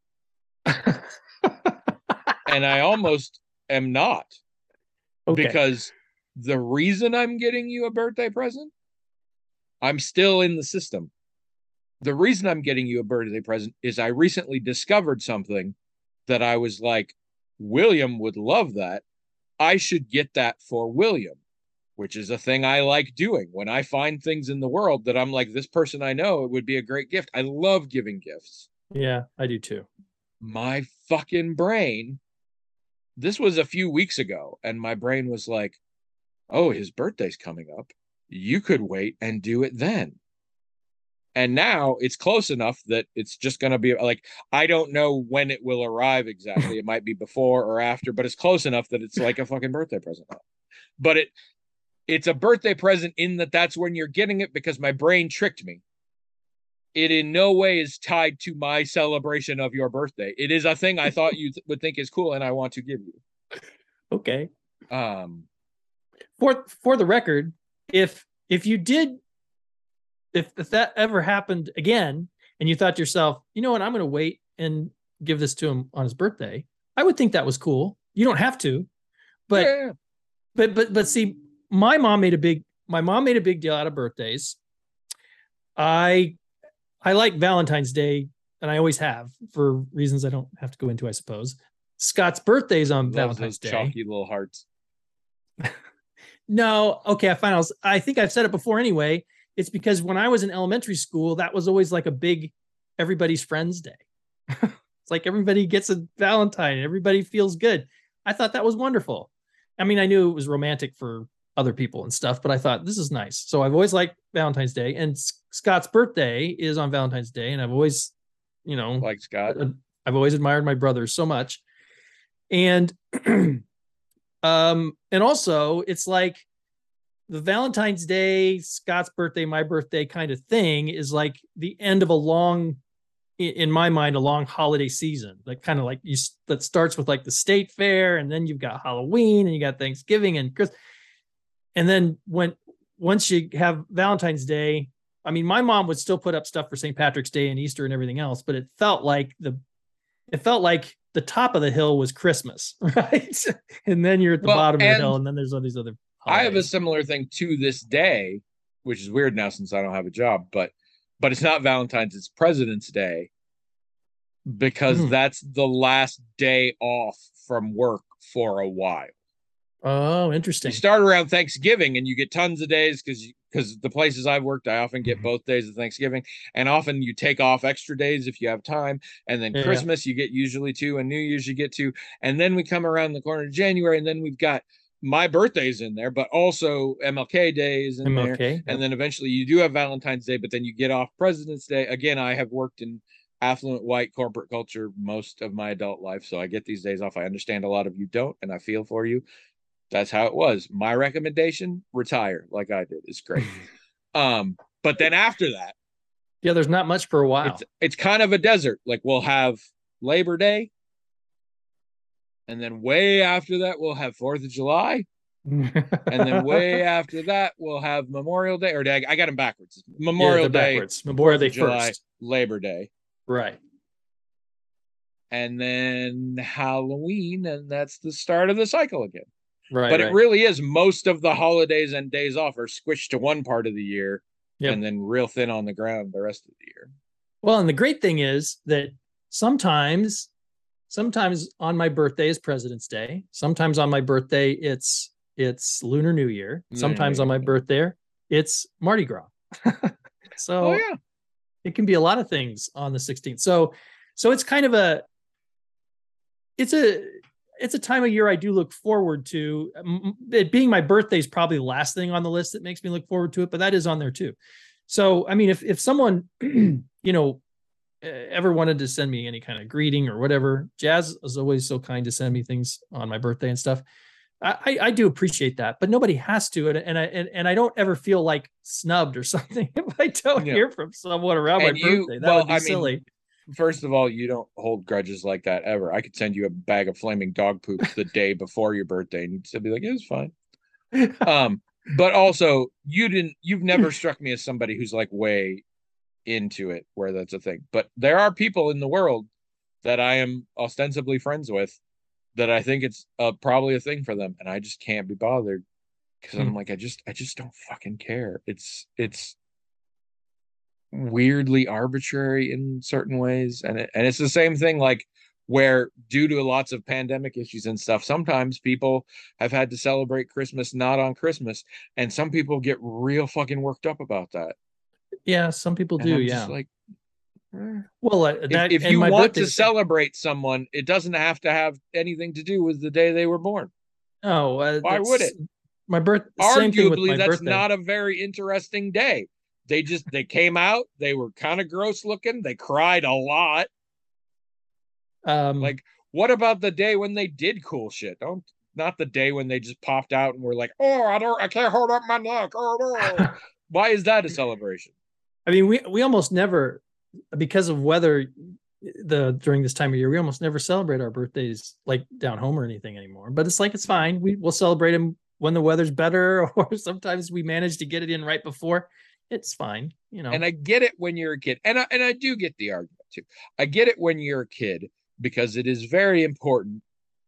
And I almost am not. Okay. Because the reason I'm getting you a birthday present, I'm still in the system. The reason I'm getting you a birthday present is I recently discovered something that I was like, William would love that. I should get that for William, which is a thing I like doing. When I find things in the world that I'm like, this person I know, it would be a great gift. I love giving gifts. Yeah, I do too. My fucking brain, this was a few weeks ago, and my brain was like, oh, his birthday's coming up. You could wait and do it then. And now it's close enough that it's just going to be like, I don't know when it will arrive exactly. It might be before or after, but it's close enough that it's like a fucking birthday present. But it it's a birthday present in that that's when you're getting it, because my brain tricked me. It in no way is tied to my celebration of your birthday. It is a thing I thought you th- would think is cool, and I want to give you. Okay. Um, for for the record, if if you did, if if that ever happened again, and you thought to yourself, you know what, I'm going to wait and give this to him on his birthday, I would think that was cool. You don't have to, but yeah. but but but see, my mom made a big my mom made a big deal out of birthdays. I I like Valentine's Day, and I always have, for reasons I don't have to go into, I suppose. Scott's birthday is on Valentine's Day. Chalky little hearts. No, okay, I find I, was, I think I've said it before anyway. It's because when I was in elementary school, that was always like a big everybody's friends day. It's like everybody gets a Valentine, and everybody feels good. I thought that was wonderful. I mean, I knew it was romantic for other people and stuff, but I thought this is nice. So I've always liked Valentine's Day, and Scott's birthday is on Valentine's Day. And I've always, you know, like Scott, I've always admired my brothers so much. And, um, and also it's like the Valentine's Day, Scott's birthday, my birthday kind of thing is like the end of a long, in my mind, a long holiday season. Like kind of like you, that starts with like the state fair, and then you've got Halloween, and you got Thanksgiving and Christmas. And then when once you have Valentine's Day, I mean, my mom would still put up stuff for Saint Patrick's Day and Easter and everything else, but it felt like the it felt like the top of the hill was Christmas, right? And then you're at the well, bottom of the hill, and then there's all these other holidays. I have a similar thing to this day, which is weird now since I don't have a job, but but it's not Valentine's, it's President's Day, because mm. that's the last day off from work for a while. Oh, interesting. You start around Thanksgiving, and you get tons of days because because the places I've worked, I often get mm-hmm. both days of Thanksgiving, and often you take off extra days if you have time. And then yeah, Christmas, yeah. you get usually two, and New Year's you get two. And then we come around the corner of January, and then we've got my birthday's in there, but also M L K Day is in M L K, there. Yep. And then eventually you do have Valentine's Day, but then you get off President's Day. Again, I have worked in affluent white corporate culture most of my adult life, so I get these days off. I understand a lot of you don't, and I feel for you. That's how it was. My recommendation, retire like I did. It's great. um, but then after that, yeah, there's not much for a while. It's, it's kind of a desert. Like we'll have Labor Day, and then way after that, we'll have fourth of July. And then way after that, we'll have Memorial Day. Or I, I got them backwards. Memorial yeah, Day. Backwards. Memorial Day July, first. Labor Day. Right. And then Halloween, and that's the start of the cycle again. Right, but right. it really is most of the holidays and days off are squished to one part of the year, yep. and then real thin on the ground the rest of the year. Well, and the great thing is that sometimes, sometimes on my birthday is President's Day. Sometimes on my birthday, it's it's Lunar New Year. Sometimes on my birthday, it's Mardi Gras. So oh, yeah. It can be a lot of things on the sixteenth. So, so it's kind of a, it's a, it's a time of year I do look forward to. It being my birthday is probably the last thing on the list that makes me look forward to it, but that is on there too. So, I mean, if, if someone, you know, ever wanted to send me any kind of greeting or whatever, Jazz is always so kind to send me things on my birthday and stuff. I, I do appreciate that, but nobody has to. And, and I, and, and I don't ever feel like snubbed or something if I don't yeah. hear from someone around and my you, birthday. That well, would be I silly. Mean, first of all, you don't hold grudges like that ever. I could send you a bag of flaming dog poop the day before your birthday and you'd still be like, yeah, it's fine. Um, but also you didn't, you've never struck me as somebody who's like way into it where that's a thing. But there are people in the world that I am ostensibly friends with that I think it's uh, probably a thing for them, and I just can't be bothered because I'm like, I just, I just don't fucking care. It's, it's weirdly arbitrary in certain ways, and it, and it's the same thing. Like where, due to lots of pandemic issues and stuff, sometimes people have had to celebrate Christmas not on Christmas, and some people get real fucking worked up about that. Yeah, some people do. Yeah, just like. Well, uh, that, if, if you want to celebrate someone, it doesn't have to have anything to do with the day they were born. Oh, uh, why would it? My birth. Arguably, my that's birthday. not a very interesting day. They just they came out. They were kind of gross looking. They cried a lot. Um, like, what about the day when they did cool shit? Don't not the day when they just popped out and were like, "Oh, I don't, I can't hold up my neck." Oh, no. Why is that a celebration? I mean, we we almost never. Because of weather, the during this time of year, we almost never celebrate our birthdays like down home or anything anymore. But it's like it's fine. We we'll celebrate them when the weather's better, or sometimes we manage to get it in right before. It's fine, you know. And I get it when you're a kid, and I, and I do get the argument too. I get it when you're a kid because it is very important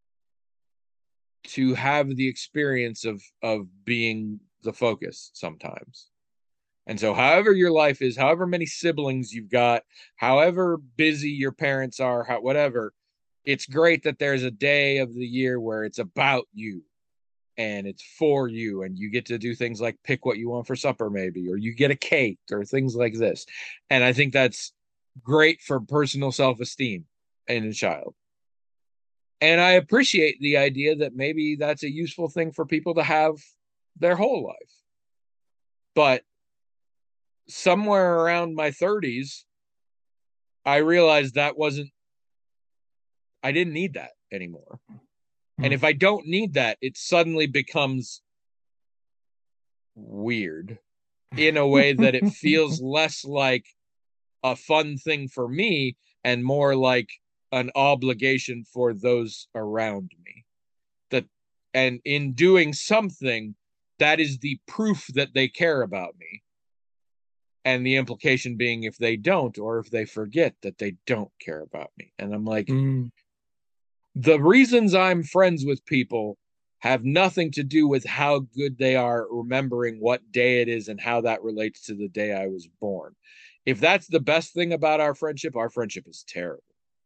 to have the experience of of being the focus sometimes. And so however your life is, however many siblings you've got, however busy your parents are, how, whatever, it's great that there's a day of the year where it's about you and it's for you. And you get to do things like pick what you want for supper, maybe, or you get a cake or things like this. And I think that's great for personal self-esteem in a child. And I appreciate the idea that maybe that's a useful thing for people to have their whole life. But somewhere around my thirties, I realized that wasn't, I didn't need that anymore. Mm-hmm. And if I don't need that, it suddenly becomes weird in a way that it feels less like a fun thing for me and more like an obligation for those around me. That, and in doing something, that is the proof that they care about me. And the implication being if they don't, or if they forget, that they don't care about me. And I'm like, mm. the reasons I'm friends with people have nothing to do with how good they are remembering what day it is and how that relates to the day I was born. If that's the best thing about our friendship, our friendship is terrible.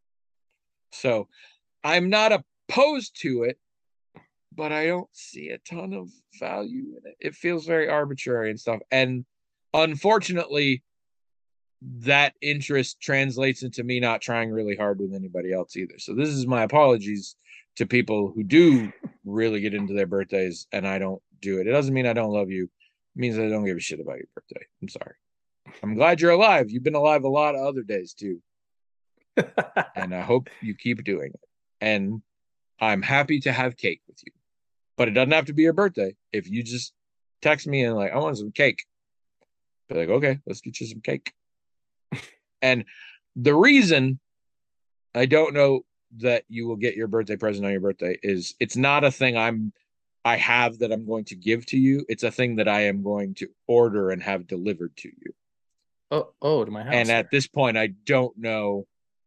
So I'm not opposed to it, but I don't see a ton of value in it. It feels very arbitrary and stuff. And unfortunately, that interest translates into me not trying really hard with anybody else either. So this is my apologies to people who do really get into their birthdays and I don't do it. It doesn't mean I don't love you. It means I don't give a shit about your birthday. I'm sorry. I'm glad you're alive. You've been alive a lot of other days too. And I hope you keep doing it. And I'm happy to have cake with you. But it doesn't have to be your birthday. If you just text me and like, I want some cake. Be like, okay, let's get you some cake. And the reason I don't know that you will get your birthday present on your birthday is it's not a thing I'm I have that I'm going to give to you. It's a thing that I am going to order and have delivered to you. Oh, oh, to my house. And here. At this point, I don't know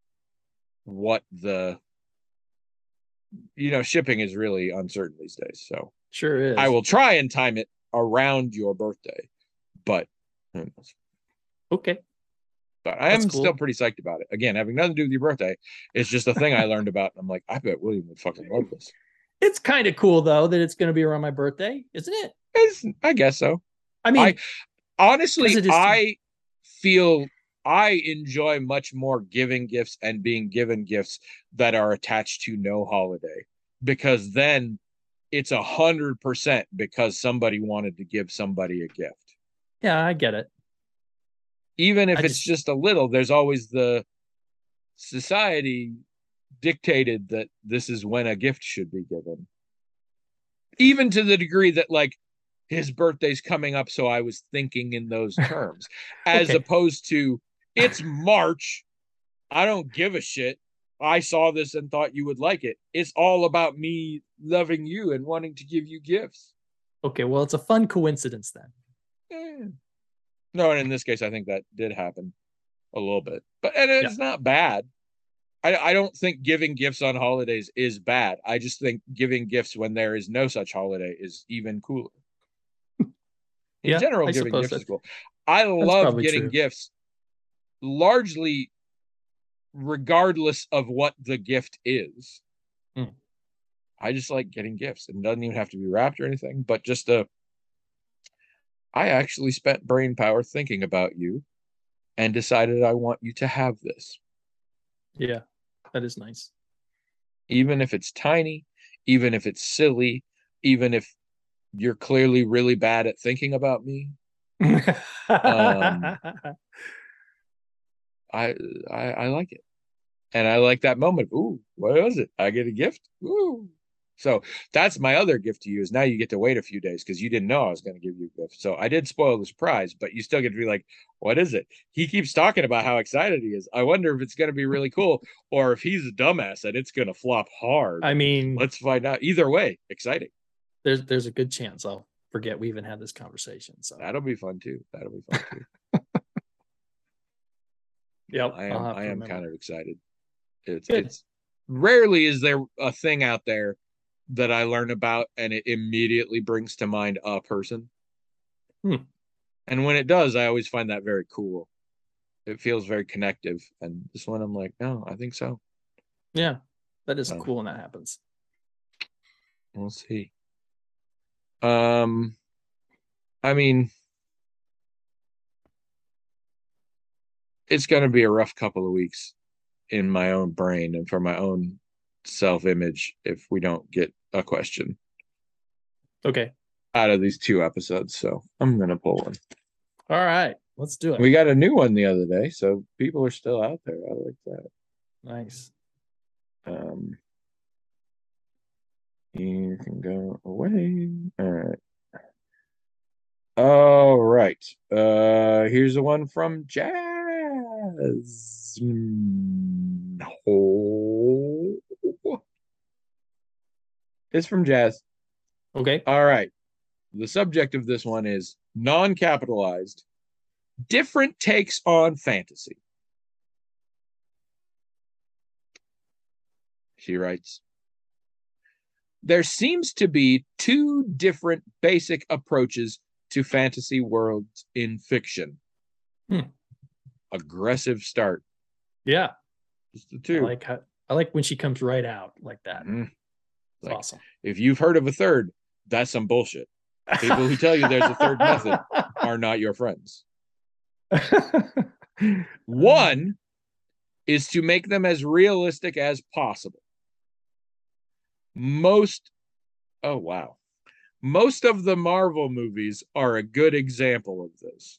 what the you know, shipping is really uncertain these days. So sure is. I will try and time it around your birthday, but who knows? Okay. But I That's am cool. still pretty psyched about it. Again, having nothing to do with your birthday, it's just a thing I learned about. And I'm like, I bet William would fucking love this. It's kind of cool though that it's going to be around my birthday, isn't it? It's, I guess so. I mean, I, honestly, I feel I enjoy much more giving gifts and being given gifts that are attached to no holiday, because then it's a hundred percent because somebody wanted to give somebody a gift. Yeah, I get it. Even if I it's just, just a little, there's always the society dictated that this is when a gift should be given. Even to the degree that, like, his birthday's coming up, so I was thinking in those terms, as Okay. opposed to, it's March, I don't give a shit. I saw this and thought you would like it. It's all about me loving you and wanting to give you gifts. Okay, well, it's a fun coincidence then. Eh. No, and in this case, I think that did happen a little bit, but and it's Yeah. not bad. I, I don't think giving gifts on holidays is bad. I just think giving gifts when there is no such holiday is even cooler. In Yeah, general, I giving suppose gifts is that cool. I that's love probably getting true. gifts, largely regardless of what the gift is. Mm. I just like getting gifts. It doesn't even have to be wrapped or anything, but just a, I actually spent brain power thinking about you and decided I want you to have this. Yeah, that is nice. Even if it's tiny, even if it's silly, even if you're clearly really bad at thinking about me. um, I, I I like it. And I like that moment. Ooh, what was it? I get a gift. Ooh. So that's my other gift to you, is now you get to wait a few days because you didn't know I was going to give you a gift. So I did spoil the surprise, but you still get to be like, what is it? He keeps talking about how excited he is. I wonder if it's going to be really cool, or if he's a dumbass and it's going to flop hard. I mean, Let's find out. Either way, exciting. there's there's a good chance I'll forget we even had this conversation. So That'll be fun too. That'll be fun too. yep, I I'll am have I to am remember. kind of excited. It's Good. it's rarely is there a thing out there that I learn about and it immediately brings to mind a person. Hmm. And when it does, I always find that very cool. It feels very connective. And this one, I'm like, no, I think so. Yeah, that is So cool when that happens. we'll see. Um, I mean, it's going to be a rough couple of weeks in my own brain and for my own self-image if we don't get a question Okay. out of these two episodes. So I'm going to pull one. All right, let's do it. We got a new one the other day, so people are still out there. I like that. Nice. Um, you can go away. All right. All right. Uh, here's the one from Jazz. Oh. It's from Jazz. Okay. All right. The subject of this one is non-capitalized, different takes on fantasy. She writes, there seems to be two different basic approaches to fantasy worlds in fiction. Hmm. Aggressive start. Yeah. Just the I two. like how, I like when she comes right out like that. Mm-hmm. It's Like, awesome. if you've heard of a third, that's some bullshit. People who tell you there's a third method are not your friends. One is to make them as realistic as possible. Most, oh wow. Most of the Marvel movies are a good example of this.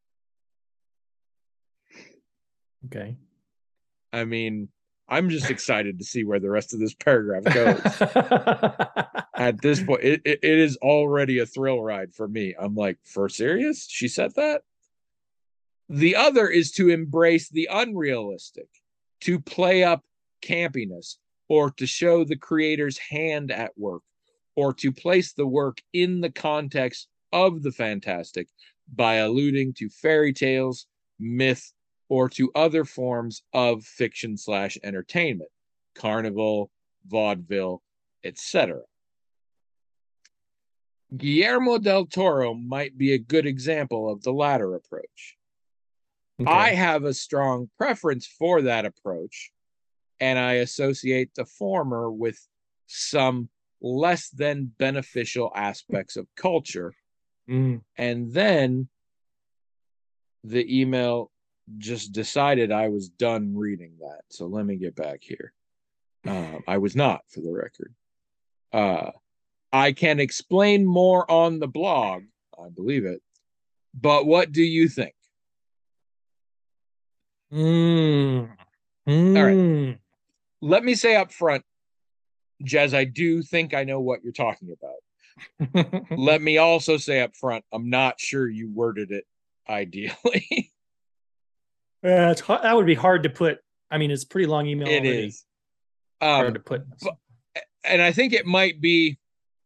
Okay. I mean, I'm just excited to see where the rest of this paragraph goes. At this point, it, it, it is already a thrill ride for me. I'm like, for serious? She said that? The other is to embrace the unrealistic, to play up campiness, or to show the creator's hand at work, or to place the work in the context of the fantastic by alluding to fairy tales, myth, or to other forms of fiction slash entertainment, carnival, vaudeville, et cetera. Guillermo del Toro might be a good example of the latter approach. Okay. I have a strong preference for that approach, and I associate the former with some less than beneficial aspects of culture. Mm. And then the email just decided I was done reading that. So let me get back here. Uh, I was not, for the record. Uh, I can explain more on the blog. I believe it. But what do you think? Mm. All right. Mm. Let me say up front, Jez, I do think I know what you're talking about. Let me also say up front, I'm not sure you worded it ideally. Yeah, it's hard, that would be hard to put. I mean, it's a pretty long email It already. is. Hard Um, to put. but, and I think it might be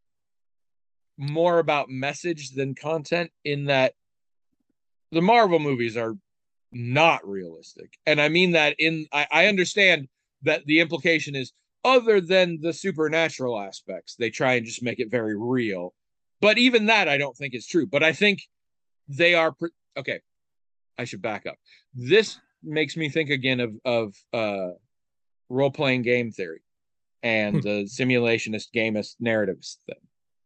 more about message than content, in that the Marvel movies are not realistic. And I mean that in, I, I understand that the implication is, other than the supernatural aspects, they try and just make it very real. But even that, I don't think is true. But I think they are, okay, I should back up. This makes me think again of, of uh, role playing game theory and the simulationist gamist narratives thing.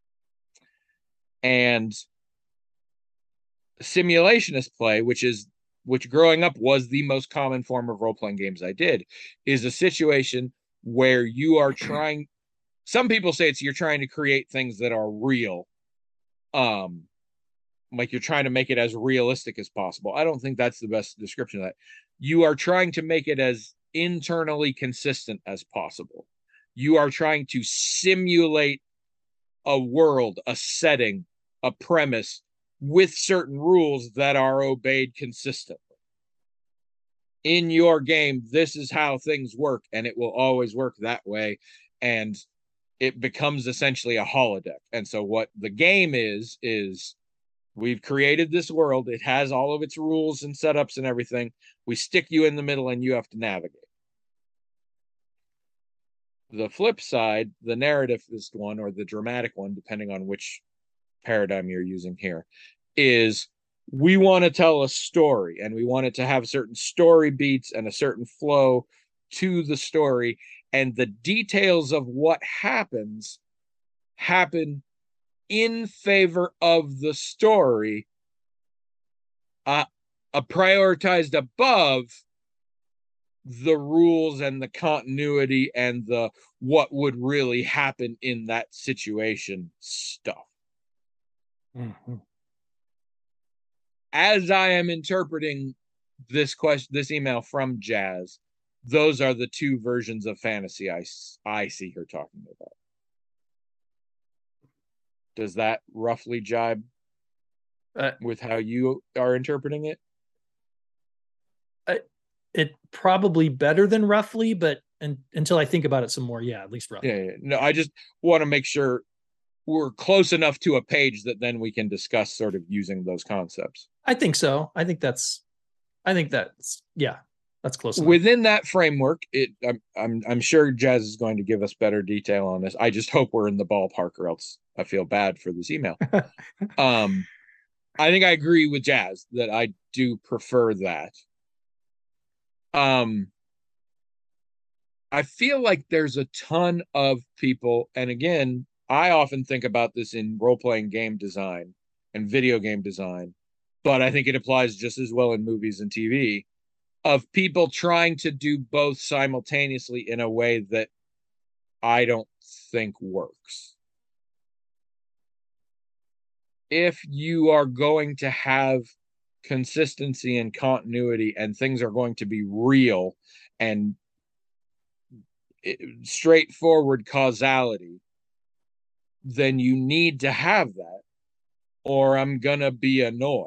And simulationist play, which is which growing up was the most common form of role-playing games I did, is a situation where you are trying, some people say it's you're trying to create things that are real. Um, like you're trying to make it as realistic as possible. I don't think that's the best description of that. You are trying to make it as internally consistent as possible. You are trying to simulate a world, a setting, a premise with certain rules that are obeyed consistently. In your game, this is how things work, and it will always work that way. And it becomes essentially a holodeck. And so what the game is, is we've created this world. It has all of its rules and setups and everything. We stick you in the middle and you have to navigate. The flip side, the narrativist one, or the dramatic one, depending on which paradigm you're using here, is we want to tell a story, and we want it to have certain story beats and a certain flow to the story, and the details of what happens happen in favor of the story, uh, uh, prioritized above the rules and the continuity and the what would really happen in that situation stuff. Mm-hmm. As I am interpreting this question, this email from Jazz, those are the two versions of fantasy I, I see her talking about. Does that roughly jibe uh, with how you are interpreting it? I, it probably better than roughly, but and, until I think about it some more, yeah, at least roughly. Yeah, yeah. No, I just want to make sure we're close enough to a page that then we can discuss sort of using those concepts. I think so. I think that's, I think that's, yeah, that's close enough. Within that framework, it I'm, I'm I'm sure Jazz is going to give us better detail on this. I just hope we're in the ballpark, or else I feel bad for this email. um, I think I agree with Jazz that I do prefer that. Um, I feel like there's a ton of people, and again, I often think about this in role-playing game design and video game design, but I think it applies just as well in movies and T V, of people trying to do both simultaneously in a way that I don't think works. If you are going to have consistency and continuity, and things are going to be real and straightforward causality, then you need to have that, or I'm gonna be annoyed.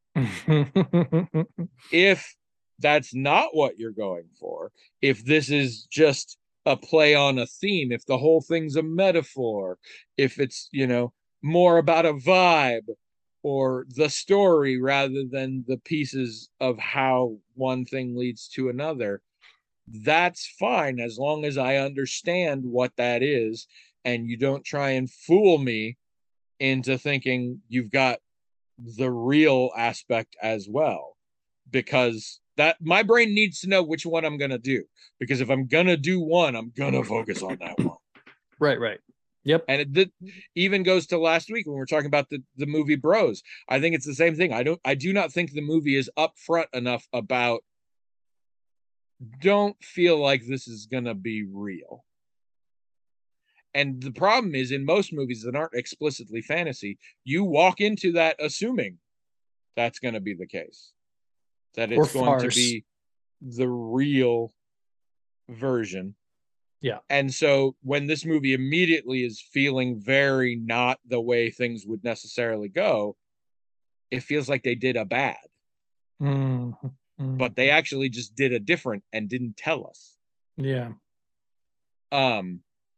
If that's not what you're going for, if this is just a play on a theme, if the whole thing's a metaphor, if it's, you know, more about a vibe or the story rather than the pieces of how one thing leads to another, that's fine, as long as I understand what that is and you don't try and fool me into thinking you've got the real aspect as well, because that my brain needs to know which one I'm going to do, because if I'm going to do one, I'm going to focus on that one. Right, right. Yep. And it did, even goes to last week when we were talking about the, the movie Bros. I think it's the same thing. I don't I do not think the movie is upfront enough about don't feel like this is gonna be real. And the problem is in most movies that aren't explicitly fantasy, you walk into that assuming that's gonna be the case. That it's Or going to farce. be the real version. Yeah. And so when this movie immediately is feeling very not the way things would necessarily go, it feels like they did a bad. Mm-hmm. But they actually just did a different and didn't tell us. Yeah. Um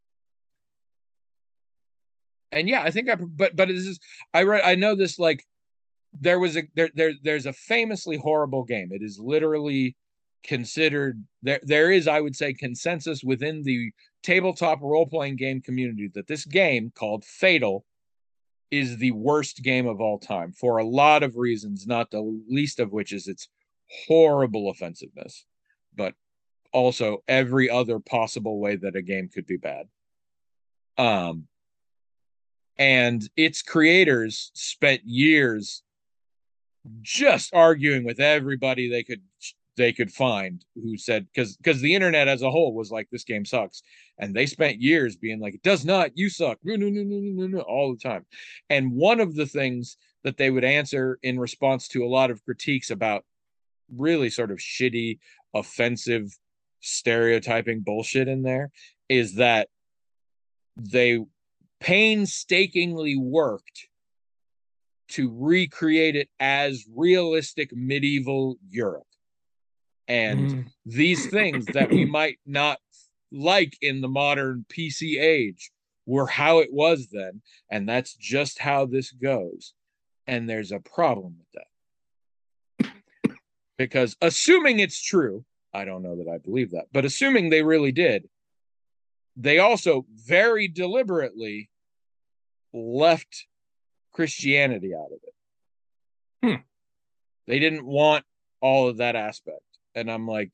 and yeah, I think I but but this is I read I know this like there was a there, there there's a famously horrible game. It is literally considered there there is I would say consensus within the tabletop role-playing game community that this game called Fatal is the worst game of all time for a lot of reasons, not the least of which is its horrible offensiveness, but also every other possible way that a game could be bad. Um and its creators spent years just arguing with everybody they could they could find who said because because the internet as a whole was like this game sucks, and they spent years being like it does not, you suck, no no no no no no all the time. And one of the things that they would answer in response to a lot of critiques about really sort of shitty, offensive, stereotyping bullshit in there is that they painstakingly worked to recreate it as realistic medieval Europe. And mm. these things that we might not like in the modern P C age were how it was then. And that's just how this goes. And there's a problem with that. Because assuming it's true, I don't know that I believe that, but assuming they really did, they also very deliberately left Christianity out of it. Hmm. They didn't want all of that aspect. And I'm like,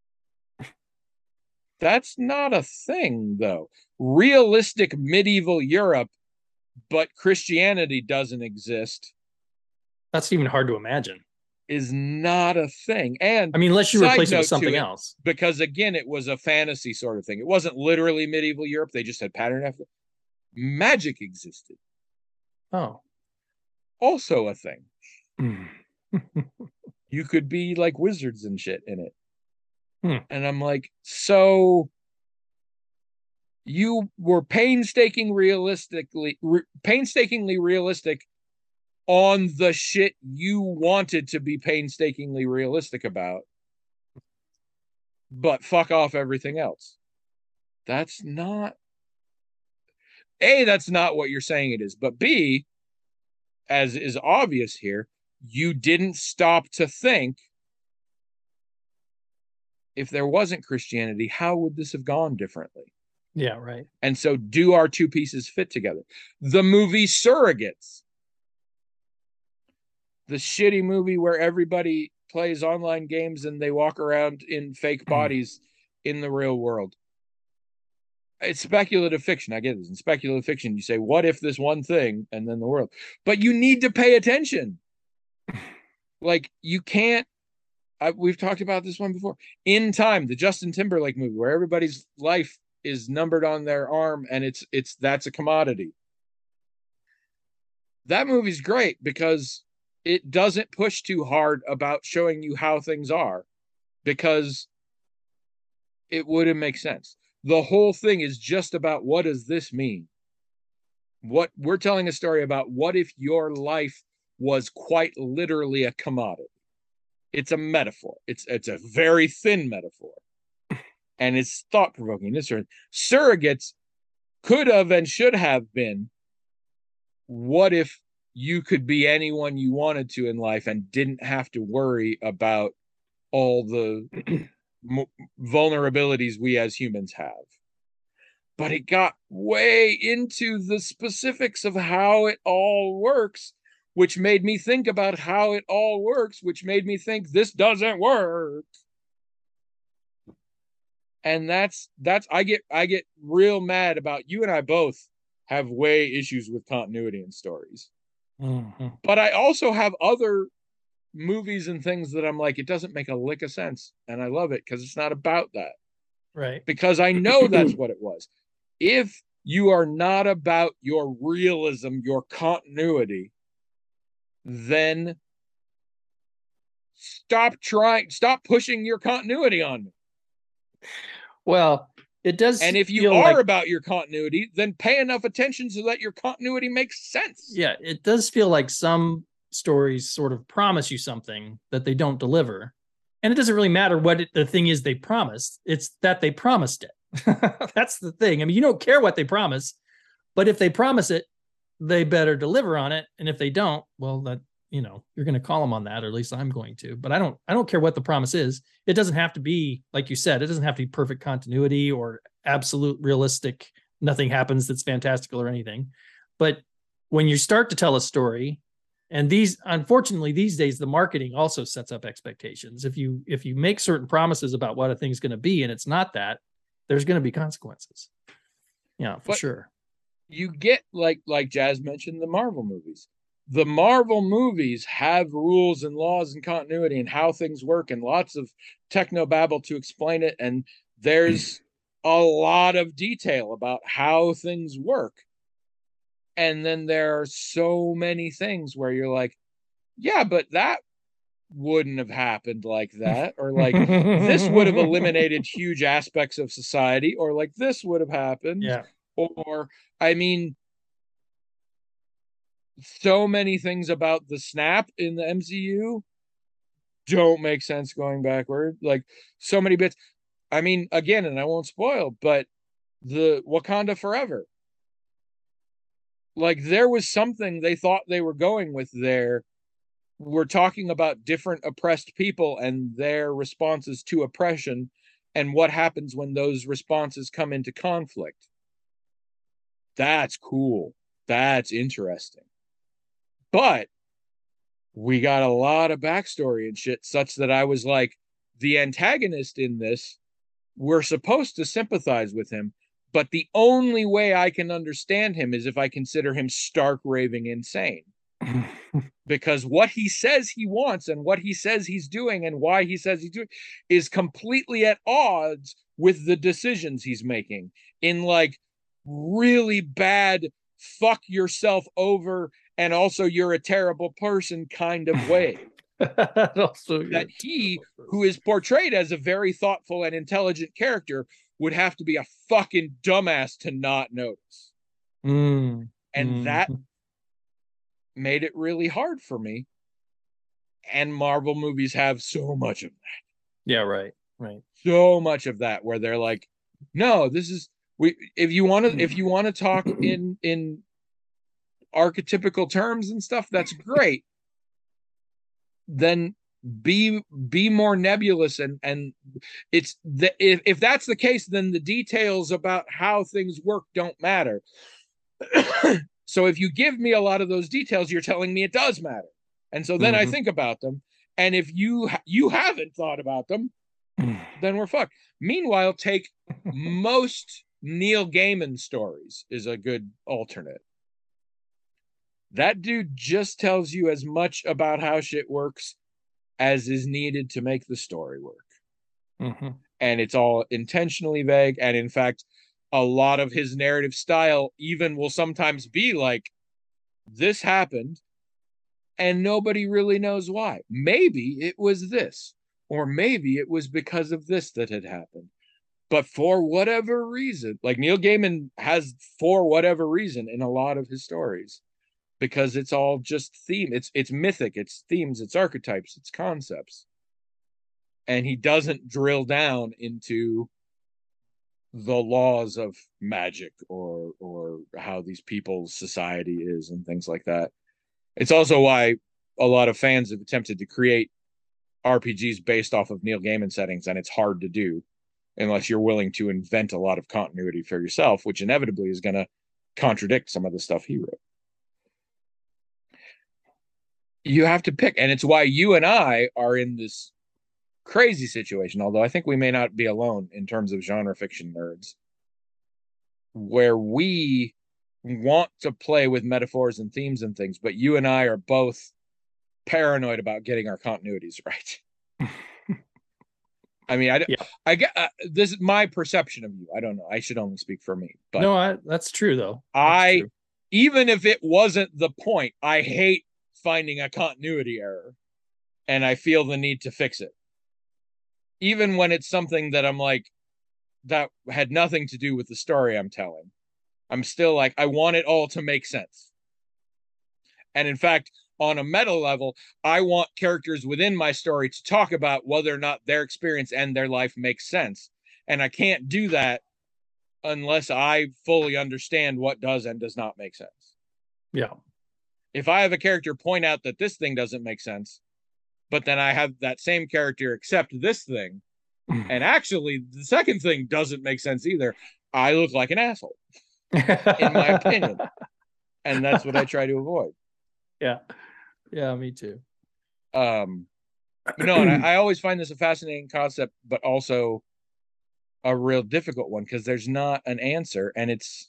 that's not a thing, though. Realistic medieval Europe, but Christianity doesn't exist. That's even hard to imagine. Is not a thing. And I mean, unless you replace it with something it, else. Because again, it was a fantasy sort of thing. It wasn't literally medieval Europe. They just had pattern after. Magic existed. Oh. Also a thing. You could be like wizards and shit in it. Hmm. And I'm like, so you were painstaking realistically re- painstakingly realistic on the shit you wanted to be painstakingly realistic about, but fuck off everything else. That's not A, that's not what you're saying it is, but B, as is obvious here, you didn't stop to think if there wasn't Christianity, how would this have gone differently? Yeah, right. And so do our two pieces fit together? The movie Surrogates, the shitty movie where everybody plays online games and they walk around in fake bodies in the real world. It's speculative fiction. I get this. In speculative fiction, you say, what if this one thing and then the world? But you need to pay attention. Like, you can't. I, we've talked about this one before. In Time, the Justin Timberlake movie, where everybody's life is numbered on their arm and it's it's that's a commodity. That movie's great because it doesn't push too hard about showing you how things are, because it wouldn't make sense. The whole thing is just about what does this mean? What we're telling a story about what if your life was quite literally a commodity. It's a metaphor. It's it's a very thin metaphor. And it's thought-provoking. This or Surrogates could have and should have been, what if you could be anyone you wanted to in life and didn't have to worry about all the vulnerabilities we as humans have? But it got way into the specifics of how it all works, which made me think about how it all works, which made me think this doesn't work. And that's that's I get I get real mad about, you and I both have way issues with continuity in stories. Mm-hmm. But I also have other movies and things that I'm like, it doesn't make a lick of sense. And I love it because it's not about that. Right. Because I know that's what it was. If you are not about your realism, your continuity, then stop trying, stop pushing your continuity on me. Well, it does. And if you feel are like, about your continuity, then pay enough attention so that your continuity makes sense. yeah, it does feel like some stories sort of promise you something that they don't deliver. And it doesn't really matter what it, the thing is they promised. It's that they promised it. That's the thing. I mean, you don't care what they promise, but if they promise it, they better deliver on it. And if they don't, well, that, you know, you're going to call them on that, or at least I'm going to. But I don't, I don't care what the promise is. It doesn't have to be, like you said, it doesn't have to be perfect continuity or absolute realistic. Nothing happens that's fantastical or anything. But when you start to tell a story, and these, unfortunately, these days the marketing also sets up expectations. If you if you make certain promises about what a thing's going to be and it's not that, there's going to be consequences. Yeah, for but sure. You get like like Jazz mentioned the Marvel movies. The Marvel movies have rules and laws and continuity and how things work and lots of techno babble to explain it. And there's a lot of detail about how things work. And then there are so many things where you're like, yeah, but that wouldn't have happened like that. Or like, this would have eliminated huge aspects of society. Or like, this would have happened. Yeah. Or, I mean, so many things about the snap in the M C U don't make sense going backward. Like, so many bits. I mean, again, and I won't spoil, but the Wakanda Forever. Like, there was something they thought they were going with there. We're talking about different oppressed people and their responses to oppression and what happens when those responses come into conflict. That's cool. That's interesting. But we got a lot of backstory and shit, such that I was like, the antagonist in this, we're supposed to sympathize with him, but the only way I can understand him is if I consider him stark raving insane. Because what he says he wants and what he says he's doing and why he says he's doing is completely at odds with the decisions he's making in like really bad fuck yourself over and also you're a terrible person kind of way. Also, that he, who is portrayed as a very thoughtful and intelligent character, would have to be a fucking dumbass to not notice. Mm. And mm. that made it really hard for me. And Marvel movies have so much of that. Yeah, right. Right. So much of that where they're like, no, this is we if you want to if you want to talk in in archetypical terms and stuff, that's great. Then be be more nebulous and and it's the if, if that's the case, then the details about how things work don't matter. So if you give me a lot of those details, you're telling me it does matter. And so then mm-hmm. I think about them. And if you you haven't thought about them, then we're fucked. Meanwhile, take most Neil Gaiman stories is a good alternate. That dude just tells you as much about how shit works as is needed to make the story work. Mm-hmm. And it's all intentionally vague. And in fact, a lot of his narrative style even will sometimes be like, this happened and nobody really knows why. Maybe it was this, or maybe it was because of this that had happened. But for whatever reason, like Neil Gaiman has for whatever reason in a lot of his stories, because it's all just theme. It's it's mythic, it's themes, it's archetypes, it's concepts. And he doesn't drill down into the laws of magic or or how these people's society is and things like that. It's also why a lot of fans have attempted to create R P Gs based off of Neil Gaiman settings, and it's hard to do unless you're willing to invent a lot of continuity for yourself, which inevitably is going to contradict some of the stuff he wrote. You have to pick, and it's why you and I are in this crazy situation, although I think we may not be alone in terms of genre fiction nerds, where we want to play with metaphors and themes and things, but you and I are both paranoid about getting our continuities right. I mean, I, Yeah. I get uh, this is my perception of you. I don't know. I should only speak for me, but No, I, that's true though. That's I, true. even if it wasn't the point, I hate finding a continuity error, and I feel the need to fix it. Even when it's something that I'm like, that had nothing to do with the story I'm telling. I'm still like, I want it all to make sense. And in fact, on a meta level, I want characters within my story to talk about whether or not their experience and their life makes sense. And I can't do that unless I fully understand what does and does not make sense. Yeah. If I have a character point out that this thing doesn't make sense, but then I have that same character accept this thing, and actually the second thing doesn't make sense either, I look like an asshole, in my opinion. And that's what I try to avoid. Yeah. Yeah, me too. Um, no, and I, I always find this a fascinating concept, but also a real difficult one because there's not an answer, and it's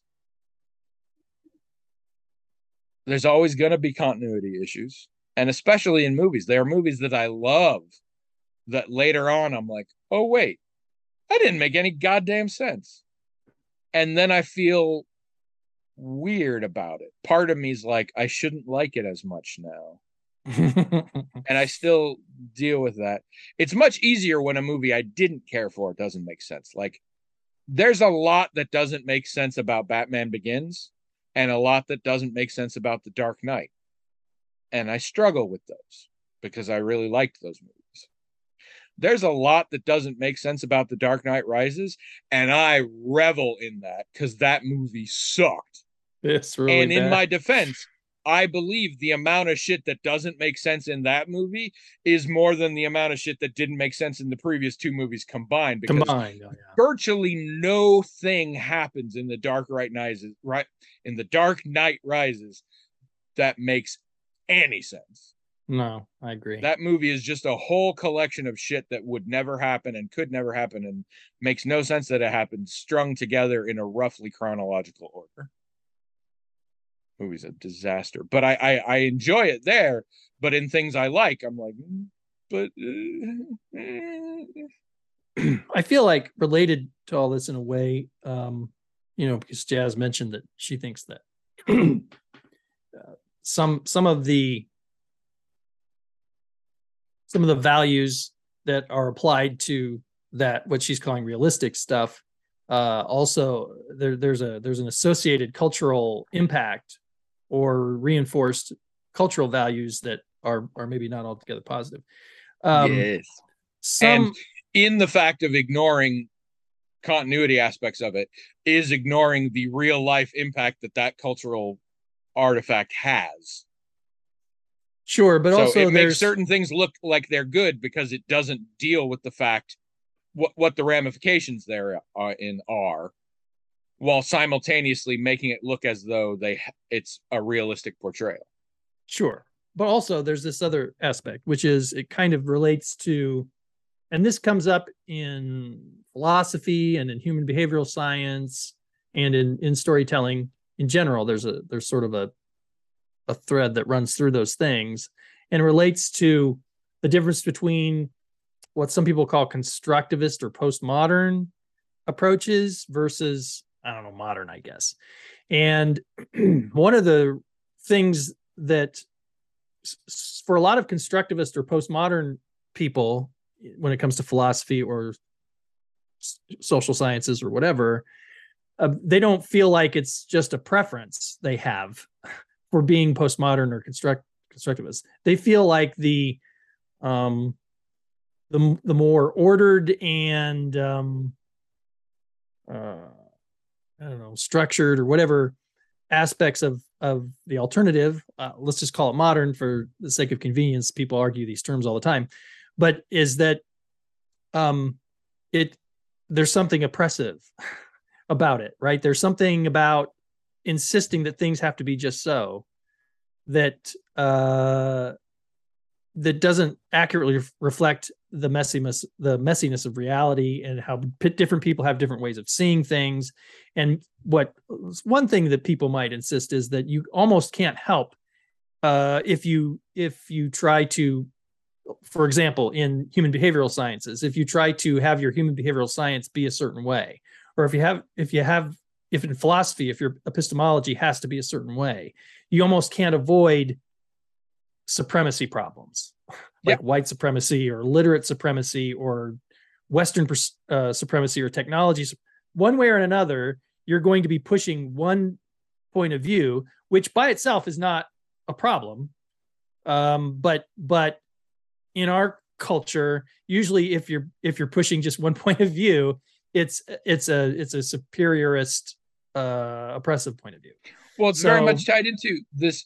there's always going to be continuity issues, and especially in movies. There are movies that I love that later on I'm like, oh wait, that didn't make any goddamn sense, and then I feel weird about it. Part of me is like, I shouldn't like it as much now. And I still deal with that. It's much easier when a movie I didn't care for doesn't make sense. Like, there's a lot that doesn't make sense about Batman Begins and a lot that doesn't make sense about The Dark Knight. And I struggle with those because I really liked those movies. There's a lot that doesn't make sense about The Dark Knight Rises, and I revel in that because that movie sucked. It's really And in bad. my defense, I believe the amount of shit that doesn't make sense in that movie is more than the amount of shit that didn't make sense in the previous two movies combined. Because Combined, oh, yeah. virtually no thing happens in the Dark Knight Rises, right? In the Dark Knight Rises, that makes any sense. No, I agree. That movie is just a whole collection of shit that would never happen and could never happen and makes no sense that it happened, strung together in a roughly chronological order. Movie's a disaster, but I, I I enjoy it there. But in things I like, I'm like, but uh, I feel like related to all this in a way, um, you know, because Jazz mentioned that she thinks that uh, some some of the some of the values that are applied to that what she's calling realistic stuff, uh, also there, there's a there's an associated cultural impact or reinforced cultural values that are are maybe not altogether positive. Um, yes, some and in the fact of ignoring continuity aspects of it is ignoring the real life impact that that cultural artifact has. Sure, but so also it makes there's certain things look like they're good because it doesn't deal with the fact what what the ramifications there are in are, while simultaneously making it look as though they it's a realistic portrayal. Sure, but also there's this other aspect, which is it kind of relates to, and this comes up in philosophy and in human behavioral science and in in storytelling in general. There's a there's sort of a a thread that runs through those things and relates to the difference between what some people call constructivist or postmodern approaches versus, I don't know, modern, I guess. And one of the things that for a lot of constructivist or postmodern people, when it comes to philosophy or social sciences or whatever, uh, they don't feel like it's just a preference they have for being postmodern or construct constructivist. They feel like the um, the the more ordered and um, uh, I don't know, structured or whatever aspects of of the alternative, uh, let's just call it modern for the sake of convenience. People argue these terms all the time, but is that um, it there's something oppressive about it, right? There's something about insisting that things have to be just so that uh, that doesn't accurately reflect the messiness the messiness of reality and how different people have different ways of seeing things. And what one thing that people might insist is that you almost can't help uh, if you if you try to, for example, in human behavioral sciences, if you try to have your human behavioral science be a certain way, or if you have if you have if in philosophy, if your epistemology has to be a certain way, you almost can't avoid supremacy problems like Yep. white supremacy or literate supremacy or Western uh, supremacy or technology. One way or another, you're going to be pushing one point of view, which by itself is not a problem. Um, but but in our culture, usually if you're if you're pushing just one point of view, it's it's a it's a superiorist, uh, oppressive point of view. Well, it's So, very much tied into this.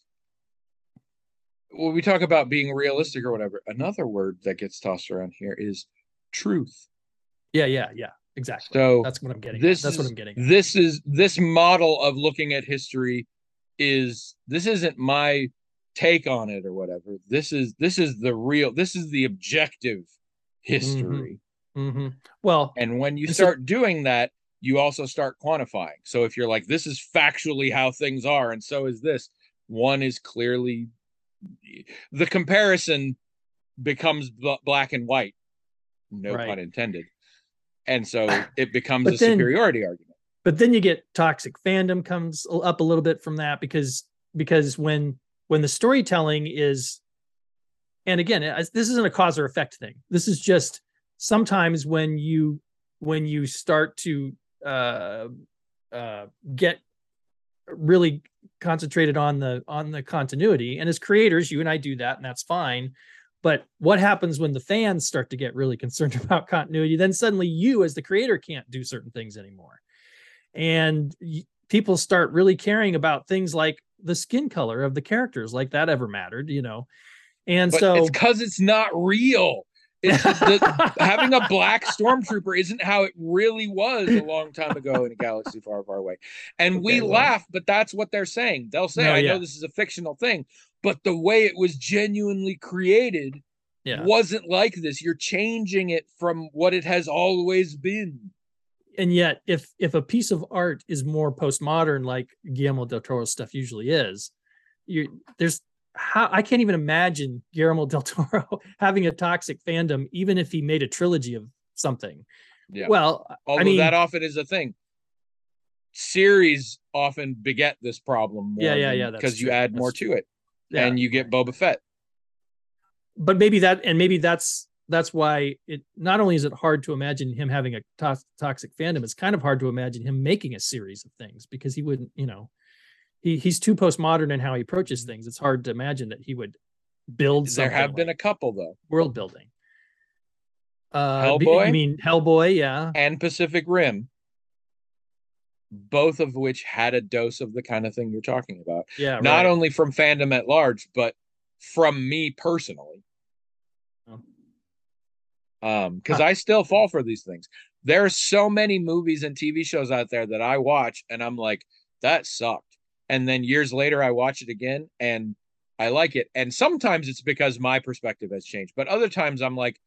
When we talk about being realistic or whatever, another word that gets tossed around here is truth. Yeah, yeah, yeah, exactly. So that's what I'm getting. This at. That's is, what I'm getting. At. This is this model of looking at history is this isn't my take on it or whatever. This is this is the real. This is the objective history. Mm-hmm. Mm-hmm. Well, and when you start so, doing that, you also start quantifying. So if you're like, this is factually how things are, and so is this. One is clearly. The comparison becomes black and white, no right. pun intended, and so it becomes a then, superiority argument. But then you get toxic fandom comes up a little bit from that because because when when the storytelling is, and again, this isn't a cause or effect thing. This is just sometimes when you when you start to uh, uh, get really concentrated on the on the continuity, and as creators you and I do that, and that's fine, but what happens when the fans start to get really concerned about continuity? Then suddenly you as the creator can't do certain things anymore, and y- people start really caring about things like the skin color of the characters, like that ever mattered, you know. And but so it's because it's not real. It's the, having a black stormtrooper isn't how it really was a long time ago in a galaxy far, far away. And okay, we well, laugh, but that's what they're saying. They'll say, no, I yeah. know this is a fictional thing, but the way it was genuinely created yeah. wasn't like this. You're changing it from what it has always been. And yet, if if a piece of art is more postmodern, like Guillermo del Toro's stuff usually is, you there's How I can't even imagine Guillermo del Toro having a toxic fandom, even if he made a trilogy of something. Yeah. Well, although I mean, that often is a thing. Series often beget this problem. More yeah, yeah, yeah. Because you add that's more true. to it, yeah, and you get right. Boba Fett. But maybe that, and maybe that's that's why it. Not only is it hard to imagine him having a to- toxic fandom, it's kind of hard to imagine him making a series of things because he wouldn't, you know. He he's too postmodern in how he approaches things. It's hard to imagine that he would build something. There have like been a couple though. World building. Uh, Hellboy. You mean Hellboy? Yeah. And Pacific Rim. Both of which had a dose of the kind of thing you're talking about. Yeah. Not right. only from fandom at large, but from me personally. Oh. Um, because huh. I still fall for these things. There are so many movies and T V shows out there that I watch, and I'm like, that sucked. And then years later, I watch it again and I like it. And sometimes it's because my perspective has changed. But other times I'm like,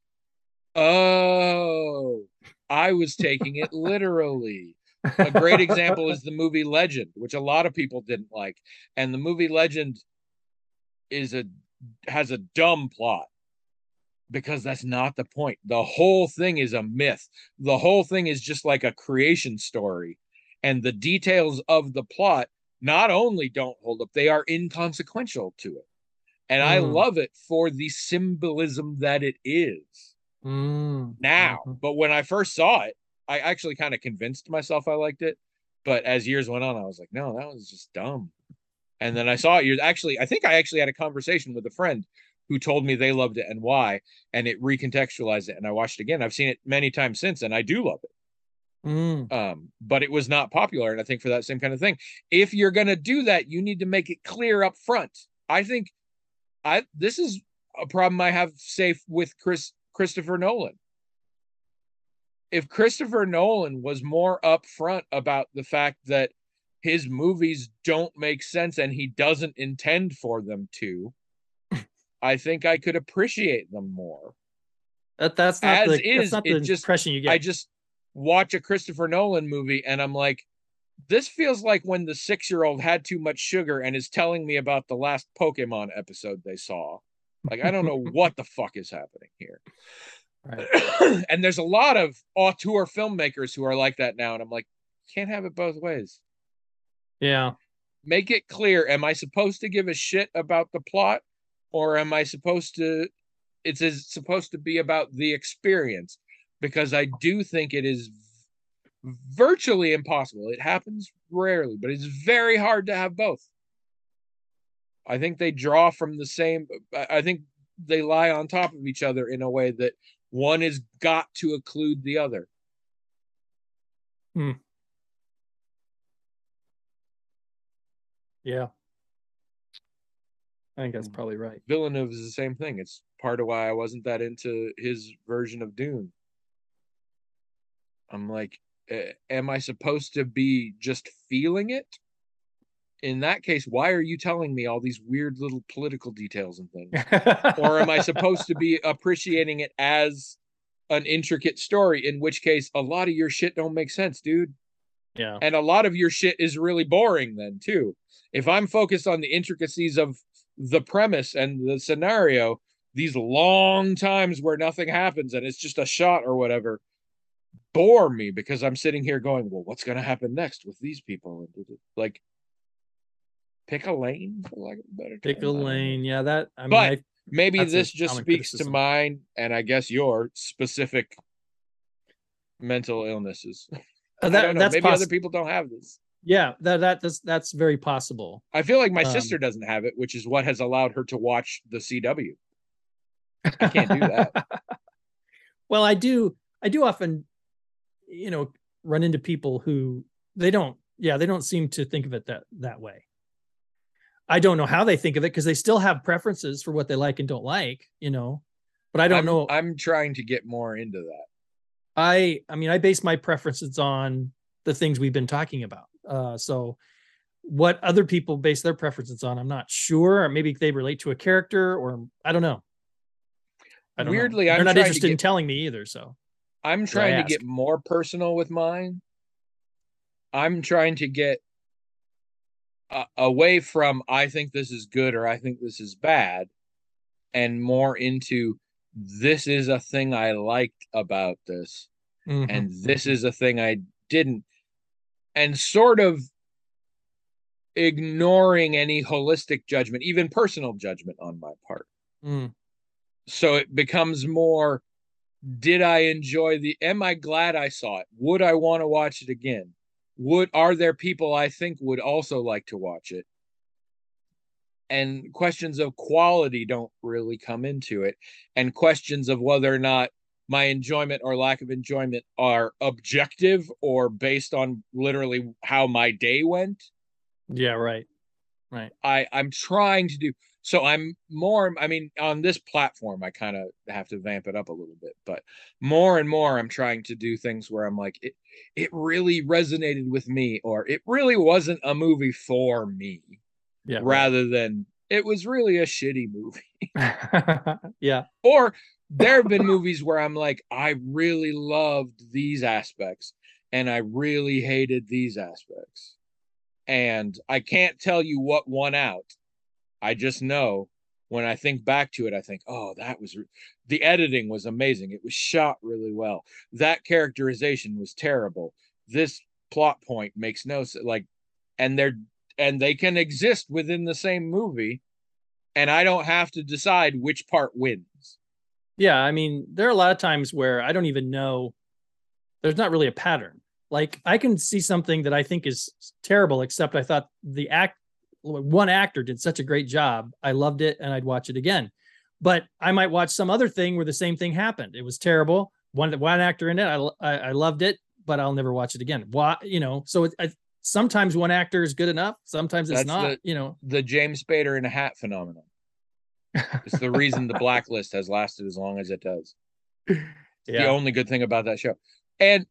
oh, I was taking it literally. A great example is the movie Legend, which a lot of people didn't like. And the movie Legend is a has a dumb plot because that's not the point. The whole thing is a myth. The whole thing is just like a creation story. And the details of the plot not only don't hold up, they are inconsequential to it. And mm. I love it for the symbolism that it is mm. now. Mm-hmm. But when I first saw it, I actually kind of convinced myself I liked it. But as years went on, I was like, no, that was just dumb. And then I saw it. You're actually, I think I actually had a conversation with a friend who told me they loved it and why, and it recontextualized it. And I watched it again. I've seen it many times since, and I do love it. Mm. Um, but it was not popular, and I think for that same kind of thing, if you're gonna do that, you need to make it clear up front. I think I this is a problem I have safe with Chris Christopher Nolan. If Christopher Nolan was more upfront about the fact that his movies don't make sense and he doesn't intend for them to, I think I could appreciate them more. That that's not As the that's is, not the it just impression you I get. just watch a Christopher Nolan movie and I'm like, this feels like when the six-year-old had too much sugar and is telling me about the last Pokemon episode they saw. Like, I don't know what the fuck is happening here. Right. And there's a lot of auteur filmmakers who are like that now, and I'm like, can't have it both ways. Yeah. Make it clear, am I supposed to give a shit about the plot, or am I supposed to it's is supposed to be about the experience? Because I do think it is virtually impossible. It happens rarely, but it's very hard to have both. I think they draw from the same I think they lie on top of each other in a way that one has got to include the other. Hmm. Yeah. I think that's probably right. Villeneuve is the same thing. It's part of why I wasn't that into his version of Dune. I'm like, am I supposed to be just feeling it? In that case, why are you telling me all these weird little political details and things? Or am I supposed to be appreciating it as an intricate story, in which case a lot of your shit don't make sense, dude. Yeah. And a lot of your shit is really boring then too. If I'm focused on the intricacies of the premise and the scenario, these long times where nothing happens and it's just a shot or whatever bore me, because I'm sitting here going, well, what's going to happen next with these people? Like, pick a lane, for lack of a better term. Pick a lane. Yeah, that I mean, but I, maybe this just speaks criticism. to mine, and I guess your specific mental illnesses. Uh, that, I don't know. that's Maybe possi- other people don't have this. Yeah, that that that's that's very possible. I feel like my um, sister doesn't have it, which is what has allowed her to watch the C W. I can't do that. Well, I do. I do often, you know, run into people who they don't. Yeah, they don't seem to think of it that that way. I don't know how they think of it, because they still have preferences for what they like and don't like, you know. But I don't I'm, know. I'm trying to get more into that. I I mean, I base my preferences on the things we've been talking about. Uh, so what other people base their preferences on, I'm not sure. Or maybe they relate to a character, or I don't know. I don't Weirdly, know. I'm They're not trying interested to get, in telling me either. So I'm trying to ask. get more personal with mine. I'm trying to get uh, away from I think this is good or I think this is bad, and more into this is a thing I liked about this, mm-hmm. and this is a thing I didn't, and sort of ignoring any holistic judgment, even personal judgment on my part. Mm. So it becomes more, did I enjoy the, am I glad I saw it? Would I want to watch it again? Would, are there people I think would also like to watch it? And questions of quality don't really come into it. And questions of whether or not my enjoyment or lack of enjoyment are objective or based on literally how my day went. Yeah, right. Right. I, I'm trying to do, so I'm more, I mean, on this platform, I kind of have to vamp it up a little bit, but more and more I'm trying to do things where I'm like, it, it really resonated with me, or it really wasn't a movie for me. Yeah. Rather right. than it was really a shitty movie. Yeah. Or there have been movies where I'm like, I really loved these aspects and I really hated these aspects. And I can't tell you what won out. I just know when I think back to it, I think, oh, that was re- the editing was amazing. It was shot really well. That characterization was terrible. This plot point makes no sense. Like, and they're and they can exist within the same movie, and I don't have to decide which part wins. Yeah, I mean, there are a lot of times where I don't even know. There's not really a pattern. Like, I can see something that I think is terrible, except I thought the act one actor did such a great job. I loved it, and I'd watch it again. But I might watch some other thing where the same thing happened. It was terrible. One one actor in it, I I, I loved it, but I'll never watch it again. Why? You know, so it, I, sometimes one actor is good enough. Sometimes it's That's not. The, you know, the James Spader in a hat phenomenon. It's the reason the Blacklist has lasted as long as it does. It's yeah. the only good thing about that show. And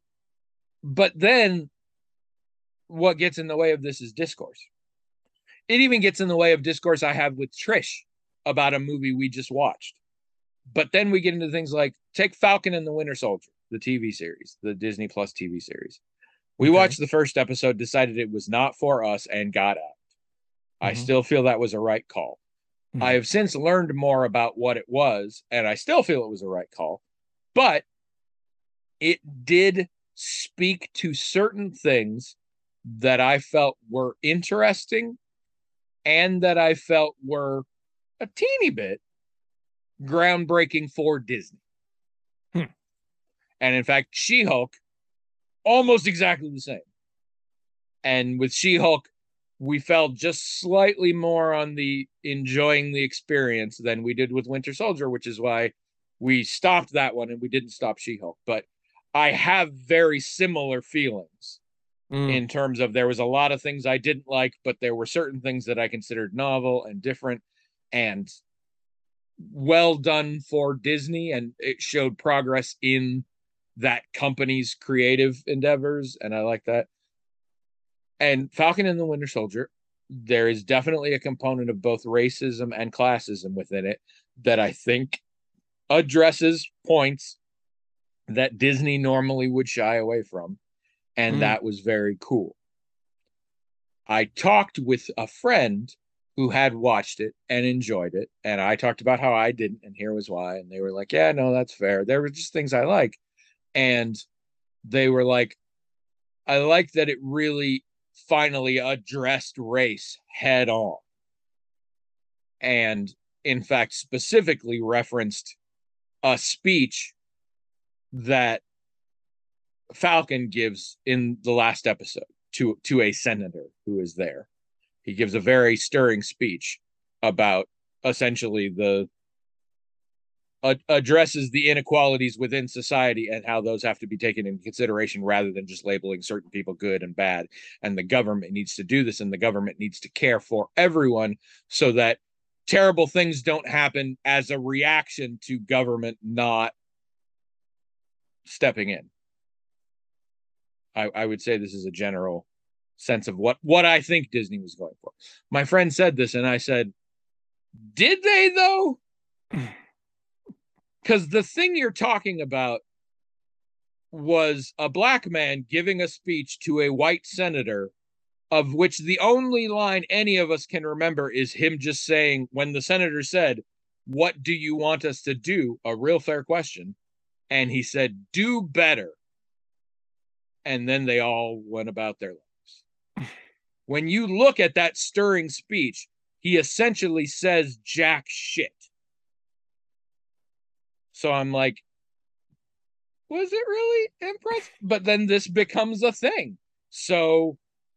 but then what gets in the way of this is discourse. It even gets in the way of discourse I have with Trish. about a movie we just watched. But then we get into things like take Falcon and the Winter Soldier, the T V series, the Disney Plus T V series. We Okay. watched the first episode, decided it was not for us, and got out. Mm-hmm. I still feel that was a right call. Mm-hmm. I have since learned more about what it was, and I still feel it was a right call. But it did speak to certain things that I felt were interesting and that I felt were a teeny bit groundbreaking for Disney. Hmm. And in fact, She-Hulk, almost exactly the same. And with She-Hulk, we felt just slightly more on the enjoying the experience than we did with Winter Soldier, which is why we stopped that one and we didn't stop She-Hulk. But I have very similar feelings mm. in terms of there was a lot of things I didn't like, but there were certain things that I considered novel and different and well done for Disney, and it showed progress in that company's creative endeavors, and I like that. And Falcon and the Winter Soldier, there is definitely a component of both racism and classism within it that I think addresses points that Disney normally would shy away from, and mm. that was very cool. I talked with a friend who had watched it and enjoyed it, and I talked about how I didn't, and here was why, and they were like, yeah, no, that's fair. There were just things I like, and they were like, I like that it really finally addressed race head on, and in fact specifically referenced a speech that Falcon gives in the last episode to to a senator who is there. He gives a very stirring speech about essentially the uh, addresses the inequalities within society and how those have to be taken into consideration rather than just labeling certain people good and bad. And the government needs to do this, and the government needs to care for everyone so that terrible things don't happen as a reaction to government not stepping in. I, I would say this is a general sense of what, what I think Disney was going for. My friend said this, and I said, did they though? Because the thing you're talking about was a black man giving a speech to a white senator, of which the only line any of us can remember is him just saying, when the senator said, what do you want us to do? A real fair question. And he said, do better. And then they all went about their lives. When you look at that stirring speech, he essentially says jack shit. So I'm like, was it really impressive? But then this becomes a thing. So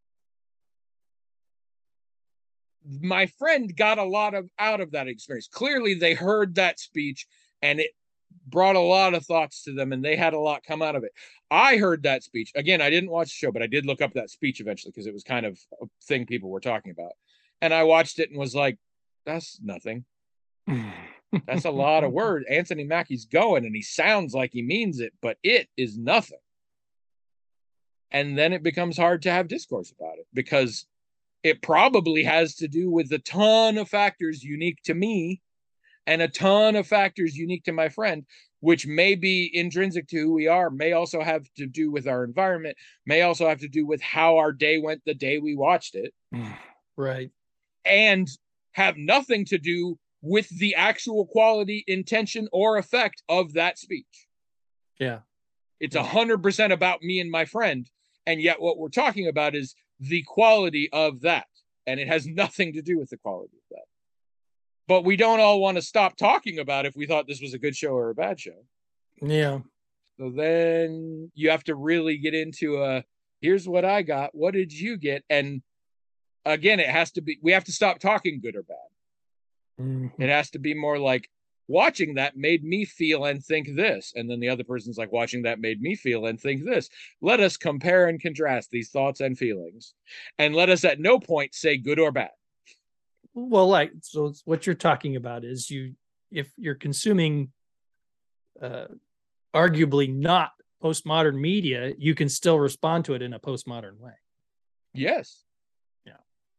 my friend got a lot of out of that experience. Clearly, they heard that speech and it brought a lot of thoughts to them, and they had a lot come out of it. I heard that speech. Again, I didn't watch the show, but I did look up that speech eventually because it was kind of a thing people were talking about. And I watched it and was like, that's nothing. That's a lot of words. Anthony Mackie's going and he sounds like he means it, but it is nothing. And then it becomes hard to have discourse about it because it probably has to do with a ton of factors unique to me and a ton of factors unique to my friend, which may be intrinsic to who we are, may also have to do with our environment, may also have to do with how our day went the day we watched it. Right. And have nothing to do with the actual quality, intention, or effect of that speech. Yeah. It's a hundred percent about me and my friend. And yet what we're talking about is the quality of that. And it has nothing to do with the quality of that. But we don't all want to stop talking about if we thought this was a good show or a bad show. Yeah. So then you have to really get into a, here's what I got. What did you get? And again, it has to be, we have to stop talking good or bad. Mm-hmm. It has to be more like, watching that made me feel and think this. And then the other person's like, watching that made me feel and think this. Let us compare and contrast these thoughts and feelings. And let us at no point say good or bad. Well, like, so what you're talking about is you, if you're consuming uh, arguably not postmodern media, you can still respond to it in a postmodern way. Yes. Yeah.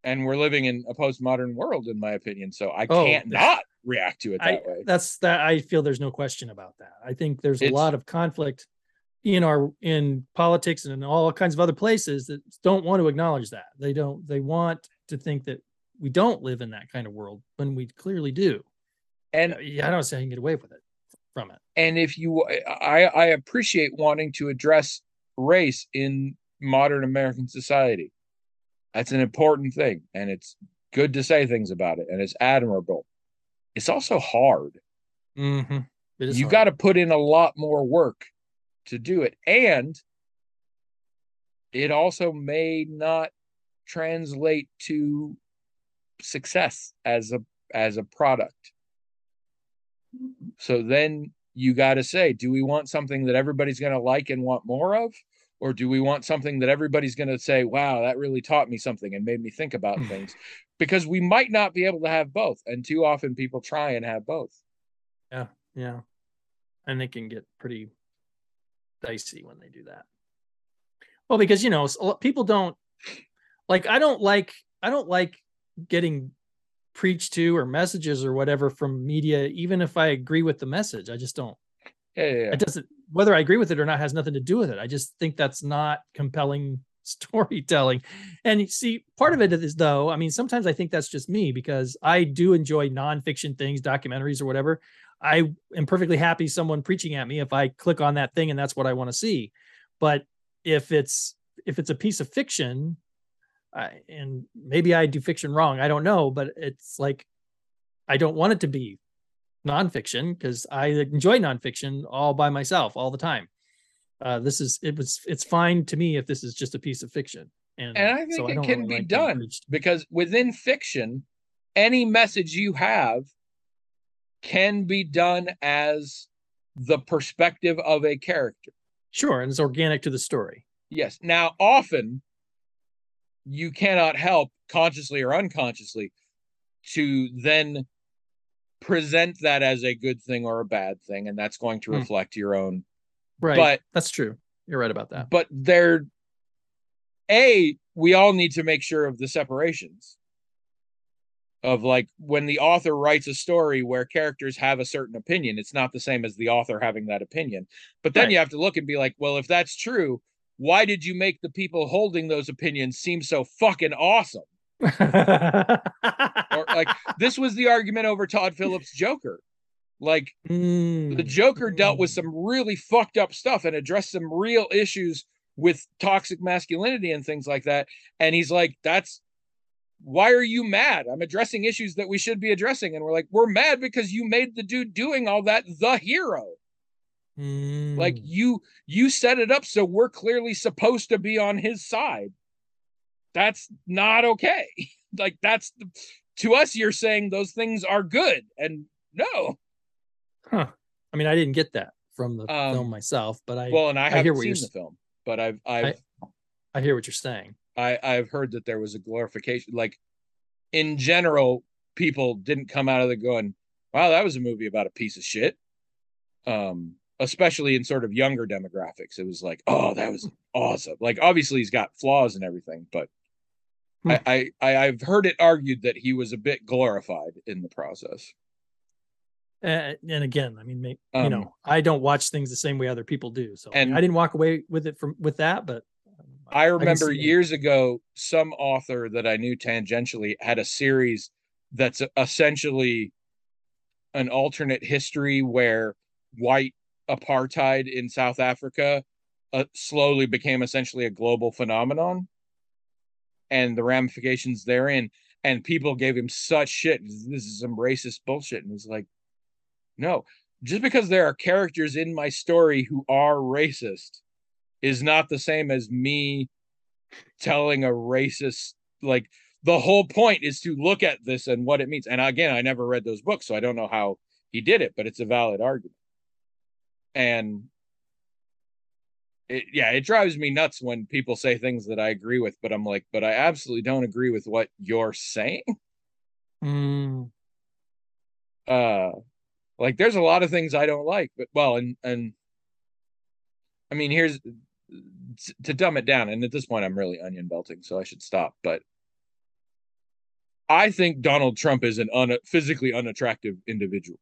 and we're living in a postmodern world, in my opinion. So I Oh, can't not react to it I that way. that's that I feel there's no question about that. I think there's a It's lot of conflict in our in politics and in all kinds of other places that don't want to acknowledge that. They don't they want to think that we don't live in that kind of world when we clearly do. and Yeah, I don't see how you can get away with it from it. and if you I I appreciate wanting to address race in modern American society. That's an important thing, and it's good to say things about it, and it's admirable. It's also hard. Mm-hmm. It is You hard. got to put in a lot more work to do it, and it also may not translate to success as a as a product. So then you got to say, do we want something that everybody's going to like and want more of? Or do we want something that everybody's going to say, wow, that really taught me something and made me think about things? Because we might not be able to have both. And too often people try and have both. Yeah, yeah. And it can get pretty dicey when they do that. Well, because, you know, people don't like, I don't like, I don't like getting preached to or messages or whatever from media, even if I agree with the message. I just don't. Yeah, yeah, yeah. It doesn't, whether I agree with it or not has nothing to do with it. I just think that's not compelling storytelling. And see, part of it is, though, I mean, sometimes I think that's just me because I do enjoy nonfiction things, documentaries or whatever. I am perfectly happy someone preaching at me if I click on that thing and that's what I want to see. But if it's if it's a piece of fiction, I, and maybe I do fiction wrong, I don't know, but it's like I don't want it to be nonfiction because I enjoy nonfiction all by myself all the time. Uh, this is it was it's fine to me if this is just a piece of fiction, and, and I think so it I don't can really be like done because within fiction, any message you have can be done as the perspective of a character. Sure, and it's organic to the story. Yes. Now, often you cannot help, consciously or unconsciously, to then present that as a good thing or a bad thing, and that's going to reflect hmm. your own. Right. But that's true. You're right about that. But there, A, we all need to make sure of the separations of, like, when the author writes a story where characters have a certain opinion, it's not the same as the author having that opinion. But then right. you have to look and be like, well, if that's true, why did you make the people holding those opinions seem so fucking awesome? Or like, this was the argument over Todd Phillips' Joker. Like, mm. the Joker dealt with some really fucked up stuff and addressed some real issues with toxic masculinity and things like that. And he's like, that's, why are you mad? I'm addressing issues that we should be addressing. And we're like, we're mad because you made the dude doing all that the hero. Mm. Like, you you set it up so we're clearly supposed to be on his side. That's not okay. Like, that's the, to us, you're saying those things are good, and no. Huh. I mean, I didn't get that from the um, film myself, but I well, and I, I haven't seen the film, but I've I've I, I hear what you're saying. I I've heard that there was a glorification. Like, in general, people didn't come out of the going, wow, that was a movie about a piece of shit. Um, especially in sort of younger demographics, it was like, oh, that was awesome. Like, obviously, he's got flaws and everything, but hmm. I, I I've heard it argued that he was a bit glorified in the process. Uh, and again, I mean, you um, know, I don't watch things the same way other people do. So and I, mean, I didn't walk away with it from with that, but um, I remember I years it. ago, some author that I knew tangentially had a series that's essentially an alternate history where white apartheid in South Africa uh, slowly became essentially a global phenomenon, and the ramifications therein. And people gave him such shit. This is some racist bullshit. And he's like, no, just because there are characters in my story who are racist is not the same as me telling a racist, like, the whole point is to look at this and what it means. And again, I never read those books, so I don't know how he did it, but it's a valid argument. And it, yeah, it drives me nuts when people say things that I agree with, but I'm like, but I absolutely don't agree with what you're saying. Mm. Uh, Like, there's a lot of things I don't like, but well, and and I mean, here's to dumb it down. And at this point, I'm really onion belting, so I should stop. But I think Donald Trump is an un- physically unattractive individual.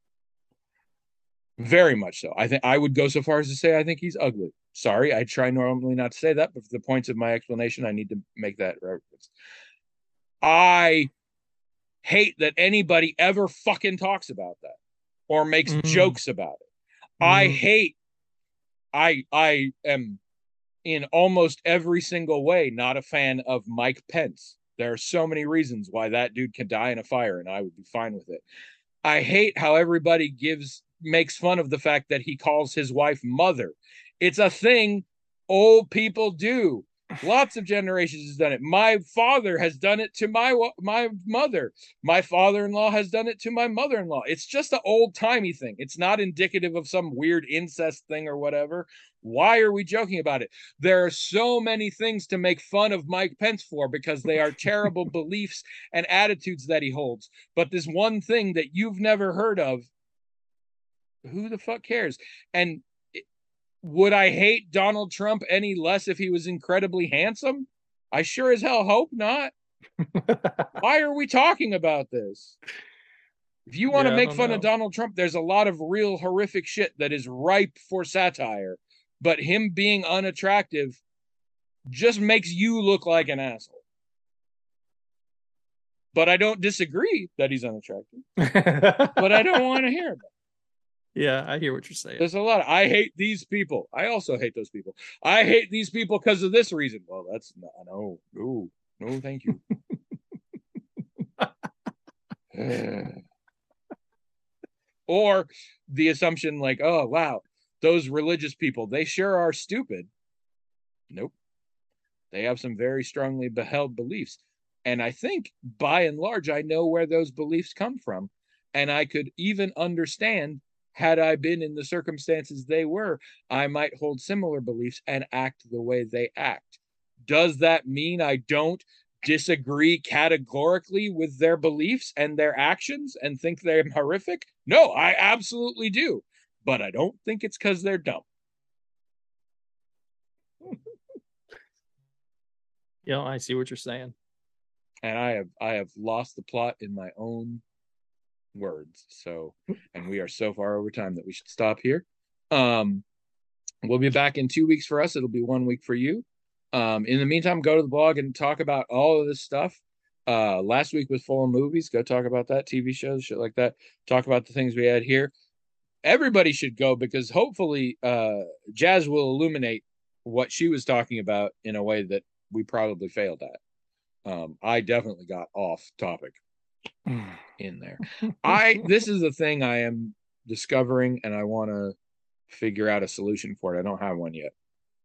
Very much so. I think I would go so far as to say I think he's ugly. Sorry, I try normally not to say that, but for the points of my explanation, I need to make that reference. I hate that anybody ever fucking talks about that or makes Mm. jokes about it. Mm. I hate I I am in almost every single way not a fan of Mike Pence. There are so many reasons why that dude can die in a fire and I would be fine with it. I hate how everybody gives makes fun of the fact that he calls his wife mother. It's a thing old people do. Lots of generations has done it. My father has done it to my my mother. My father-in-law has done it to my mother-in-law. It's just an old-timey thing. It's not indicative of some weird incest thing or whatever. Why are we joking about it? There are so many things to make fun of Mike Pence for because they are terrible beliefs and attitudes that he holds. But this one thing that you've never heard of, who the fuck cares? And would I hate Donald Trump any less if he was incredibly handsome? I sure as hell hope not. Why are we talking about this? If you want Yeah, to I make don't fun know. of Donald Trump, there's a lot of real horrific shit that is ripe for satire. But him being unattractive just makes you look like an asshole. But I don't disagree that he's unattractive. But I don't want to hear about it. Yeah, I hear what you're saying. There's a lot of, I hate these people. I also hate those people. I hate these people because of this reason. Well, that's no, no, no, no, thank you. Or the assumption like, oh, wow, those religious people, they sure are stupid. Nope. They have some very strongly held beliefs. And I think by and large, I know where those beliefs come from. And I could even understand, had I been in the circumstances they were, I might hold similar beliefs and act the way they act. Does that mean I don't disagree categorically with their beliefs and their actions and think they're horrific? No, I absolutely do. But I don't think it's because they're dumb. Yeah, I see what you're saying. And I have I have lost the plot in my own words. So, and we are so far over time that we should stop here. Um, we'll be back in two weeks for us. It'll be one week for you. Um, in the meantime, go to the blog and talk about all of this stuff. Uh, last week was full of movies. Go talk about that, T V shows, shit like that. Talk about the things we had here. Everybody should go because hopefully uh, Jazz will illuminate what she was talking about in a way that we probably failed at. Um, I definitely got off topic in there. I this is a thing I am discovering and I want to figure out a solution for it. I don't have one yet.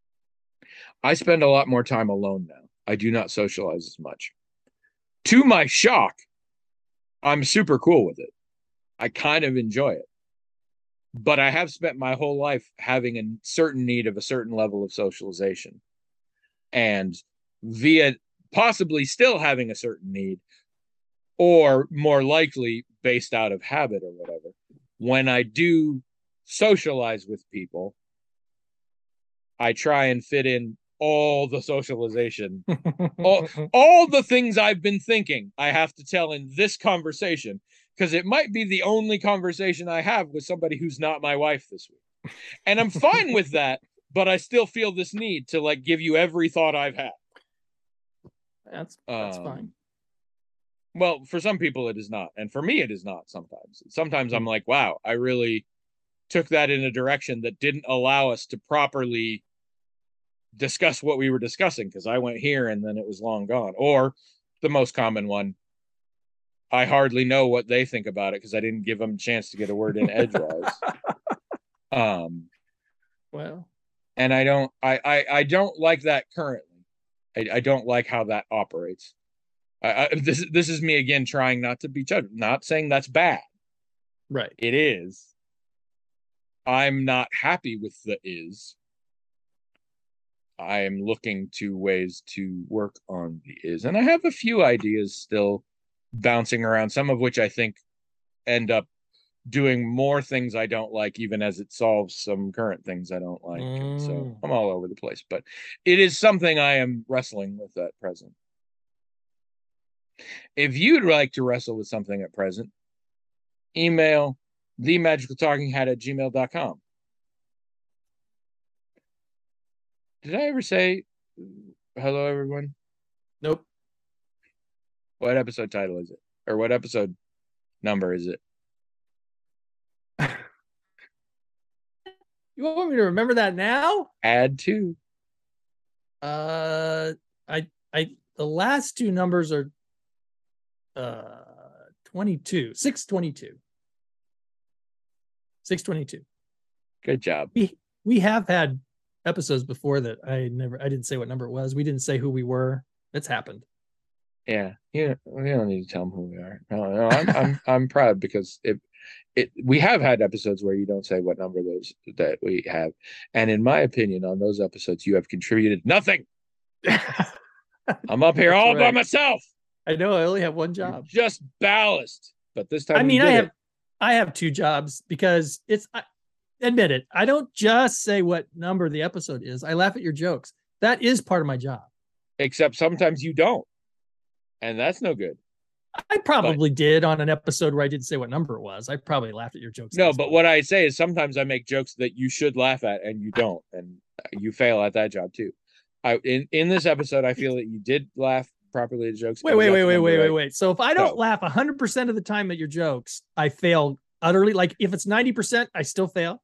I spend a lot more time alone now. I do not socialize as much. To my shock, I'm super cool with it. I kind of enjoy it. But I have spent my whole life having a certain need of a certain level of socialization. And via possibly still having a certain need, or more likely based out of habit or whatever, when I do socialize with people, I try and fit in all the socialization, all, all the things I've been thinking I have to tell in this conversation, because it might be the only conversation I have with somebody who's not my wife this week. And I'm fine with that, but I still feel this need to like give you every thought I've had. That's that's um, fine. Well, for some people it is not. And for me, it is not sometimes. Sometimes I'm like, wow, I really took that in a direction that didn't allow us to properly discuss what we were discussing because I went here and then it was long gone. Or the most common one, I hardly know what they think about it because I didn't give them a chance to get a word in edgewise. um, Well, and I don't, I, I, I don't like that currently. I, I don't like how that operates. I, I, this, this is me again trying not to be judged. Not saying that's bad. right. It is. I'm not happy with the is. I am looking to ways to work on the is. And I have a few ideas still bouncing around, some of which I think end up doing more things I don't like, even as it solves some current things I don't like. Mm. And so I'm all over the place, but it is something I am wrestling with at present. If you'd like to wrestle with something at present, email the magical talking hat at gmail dot com. Did I ever say hello, everyone? Nope. What episode title is it? Or what episode number is it? You want me to remember that now? Add two. Uh, I, I, the last two numbers are, uh, twenty-two, six twenty-two, six twenty-two. Good job. We we have had episodes before that I never, I didn't say what number it was. We didn't say who we were. It's happened. Yeah, yeah. We don't need to tell them who we are. No, no. I'm, I'm, I'm proud because it, it. We have had episodes where you don't say what number those that we have, and in my opinion, on those episodes, you have contributed nothing. I'm up here That's all right. by myself. I know I only have one job. Just ballast. But this time, I we mean, did I have it. I have two jobs because it's I, admit it. I don't just say what number the episode is. I laugh at your jokes. That is part of my job. Except sometimes you don't, and that's no good. I probably did on an episode where I didn't say what number it was. I probably laughed at your jokes. No, this but one. what I say is sometimes I make jokes that you should laugh at and you don't, and you fail at that job too. I in in this episode, I feel that you did laugh properly at jokes. Wait, and wait, got wait, the wait, number wait, wait, right. wait. So if I don't So- laugh one hundred percent of the time at your jokes, I fail utterly. Like if it's ninety percent, I still fail.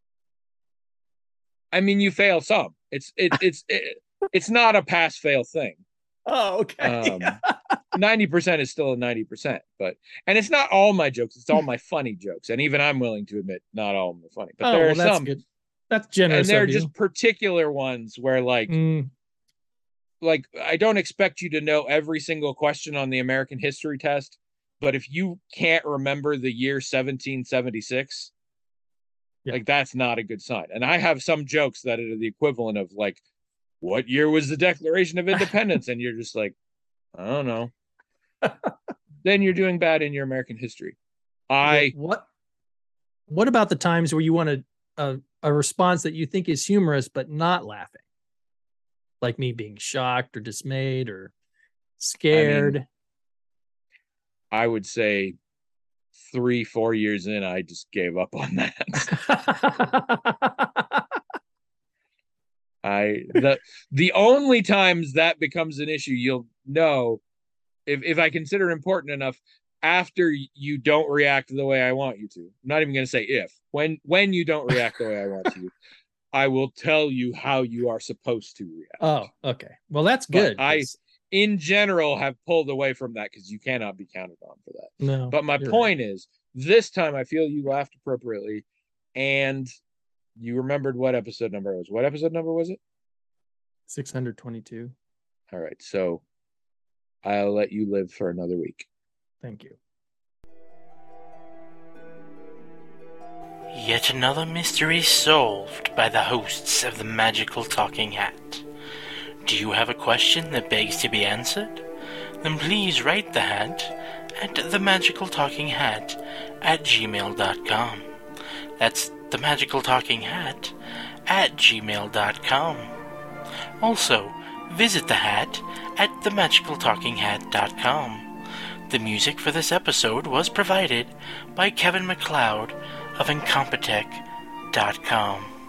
I mean, you fail some. It's it, it's it, it's not a pass fail thing. Oh, okay. Um, ninety percent is still a ninety percent, but and it's not all my jokes. It's all my funny jokes, and even I'm willing to admit not all of them are funny. But oh, there well, are that's some, good. That's and generous. they're of you. just particular ones where like. Mm, like I don't expect you to know every single question on the American history test, but if you can't remember the year seventeen seventy-six, Yeah. like that's not a good sign. And I have some jokes that are the equivalent of like, what year was the Declaration of Independence? And you're just like, I don't know. Then you're doing bad in your American history. I what what about the times where you want a, a a response that you think is humorous but not laughing? Like me being shocked or dismayed or scared. I would say three, four years in, I just gave up on that. I the the only times that becomes an issue, you'll know if if I consider important enough after you don't react the way I want you to. I'm not even going to say if. When when you don't react the way I want you, I will tell you how you are supposed to react. Oh, okay. Well, that's But good. I 'cause- in general have pulled away from that because you cannot be counted on for that. no. But my you're point is, this time I feel you laughed appropriately, and you remembered what episode number it was. What episode number was it? six hundred twenty-two. All right, so I'll let you live for another week. Thank you. Yet another mystery solved by the hosts of the Magical Talking Hat. Do you have a question that begs to be answered? Then please write the hat at themagicaltalkinghat at gmail dot com. That's the Magical Talking Hat at gmail dot com. Also, visit the hat at the magical talking hat dot com. The music for this episode was provided by Kevin MacLeod of incompetech dot com.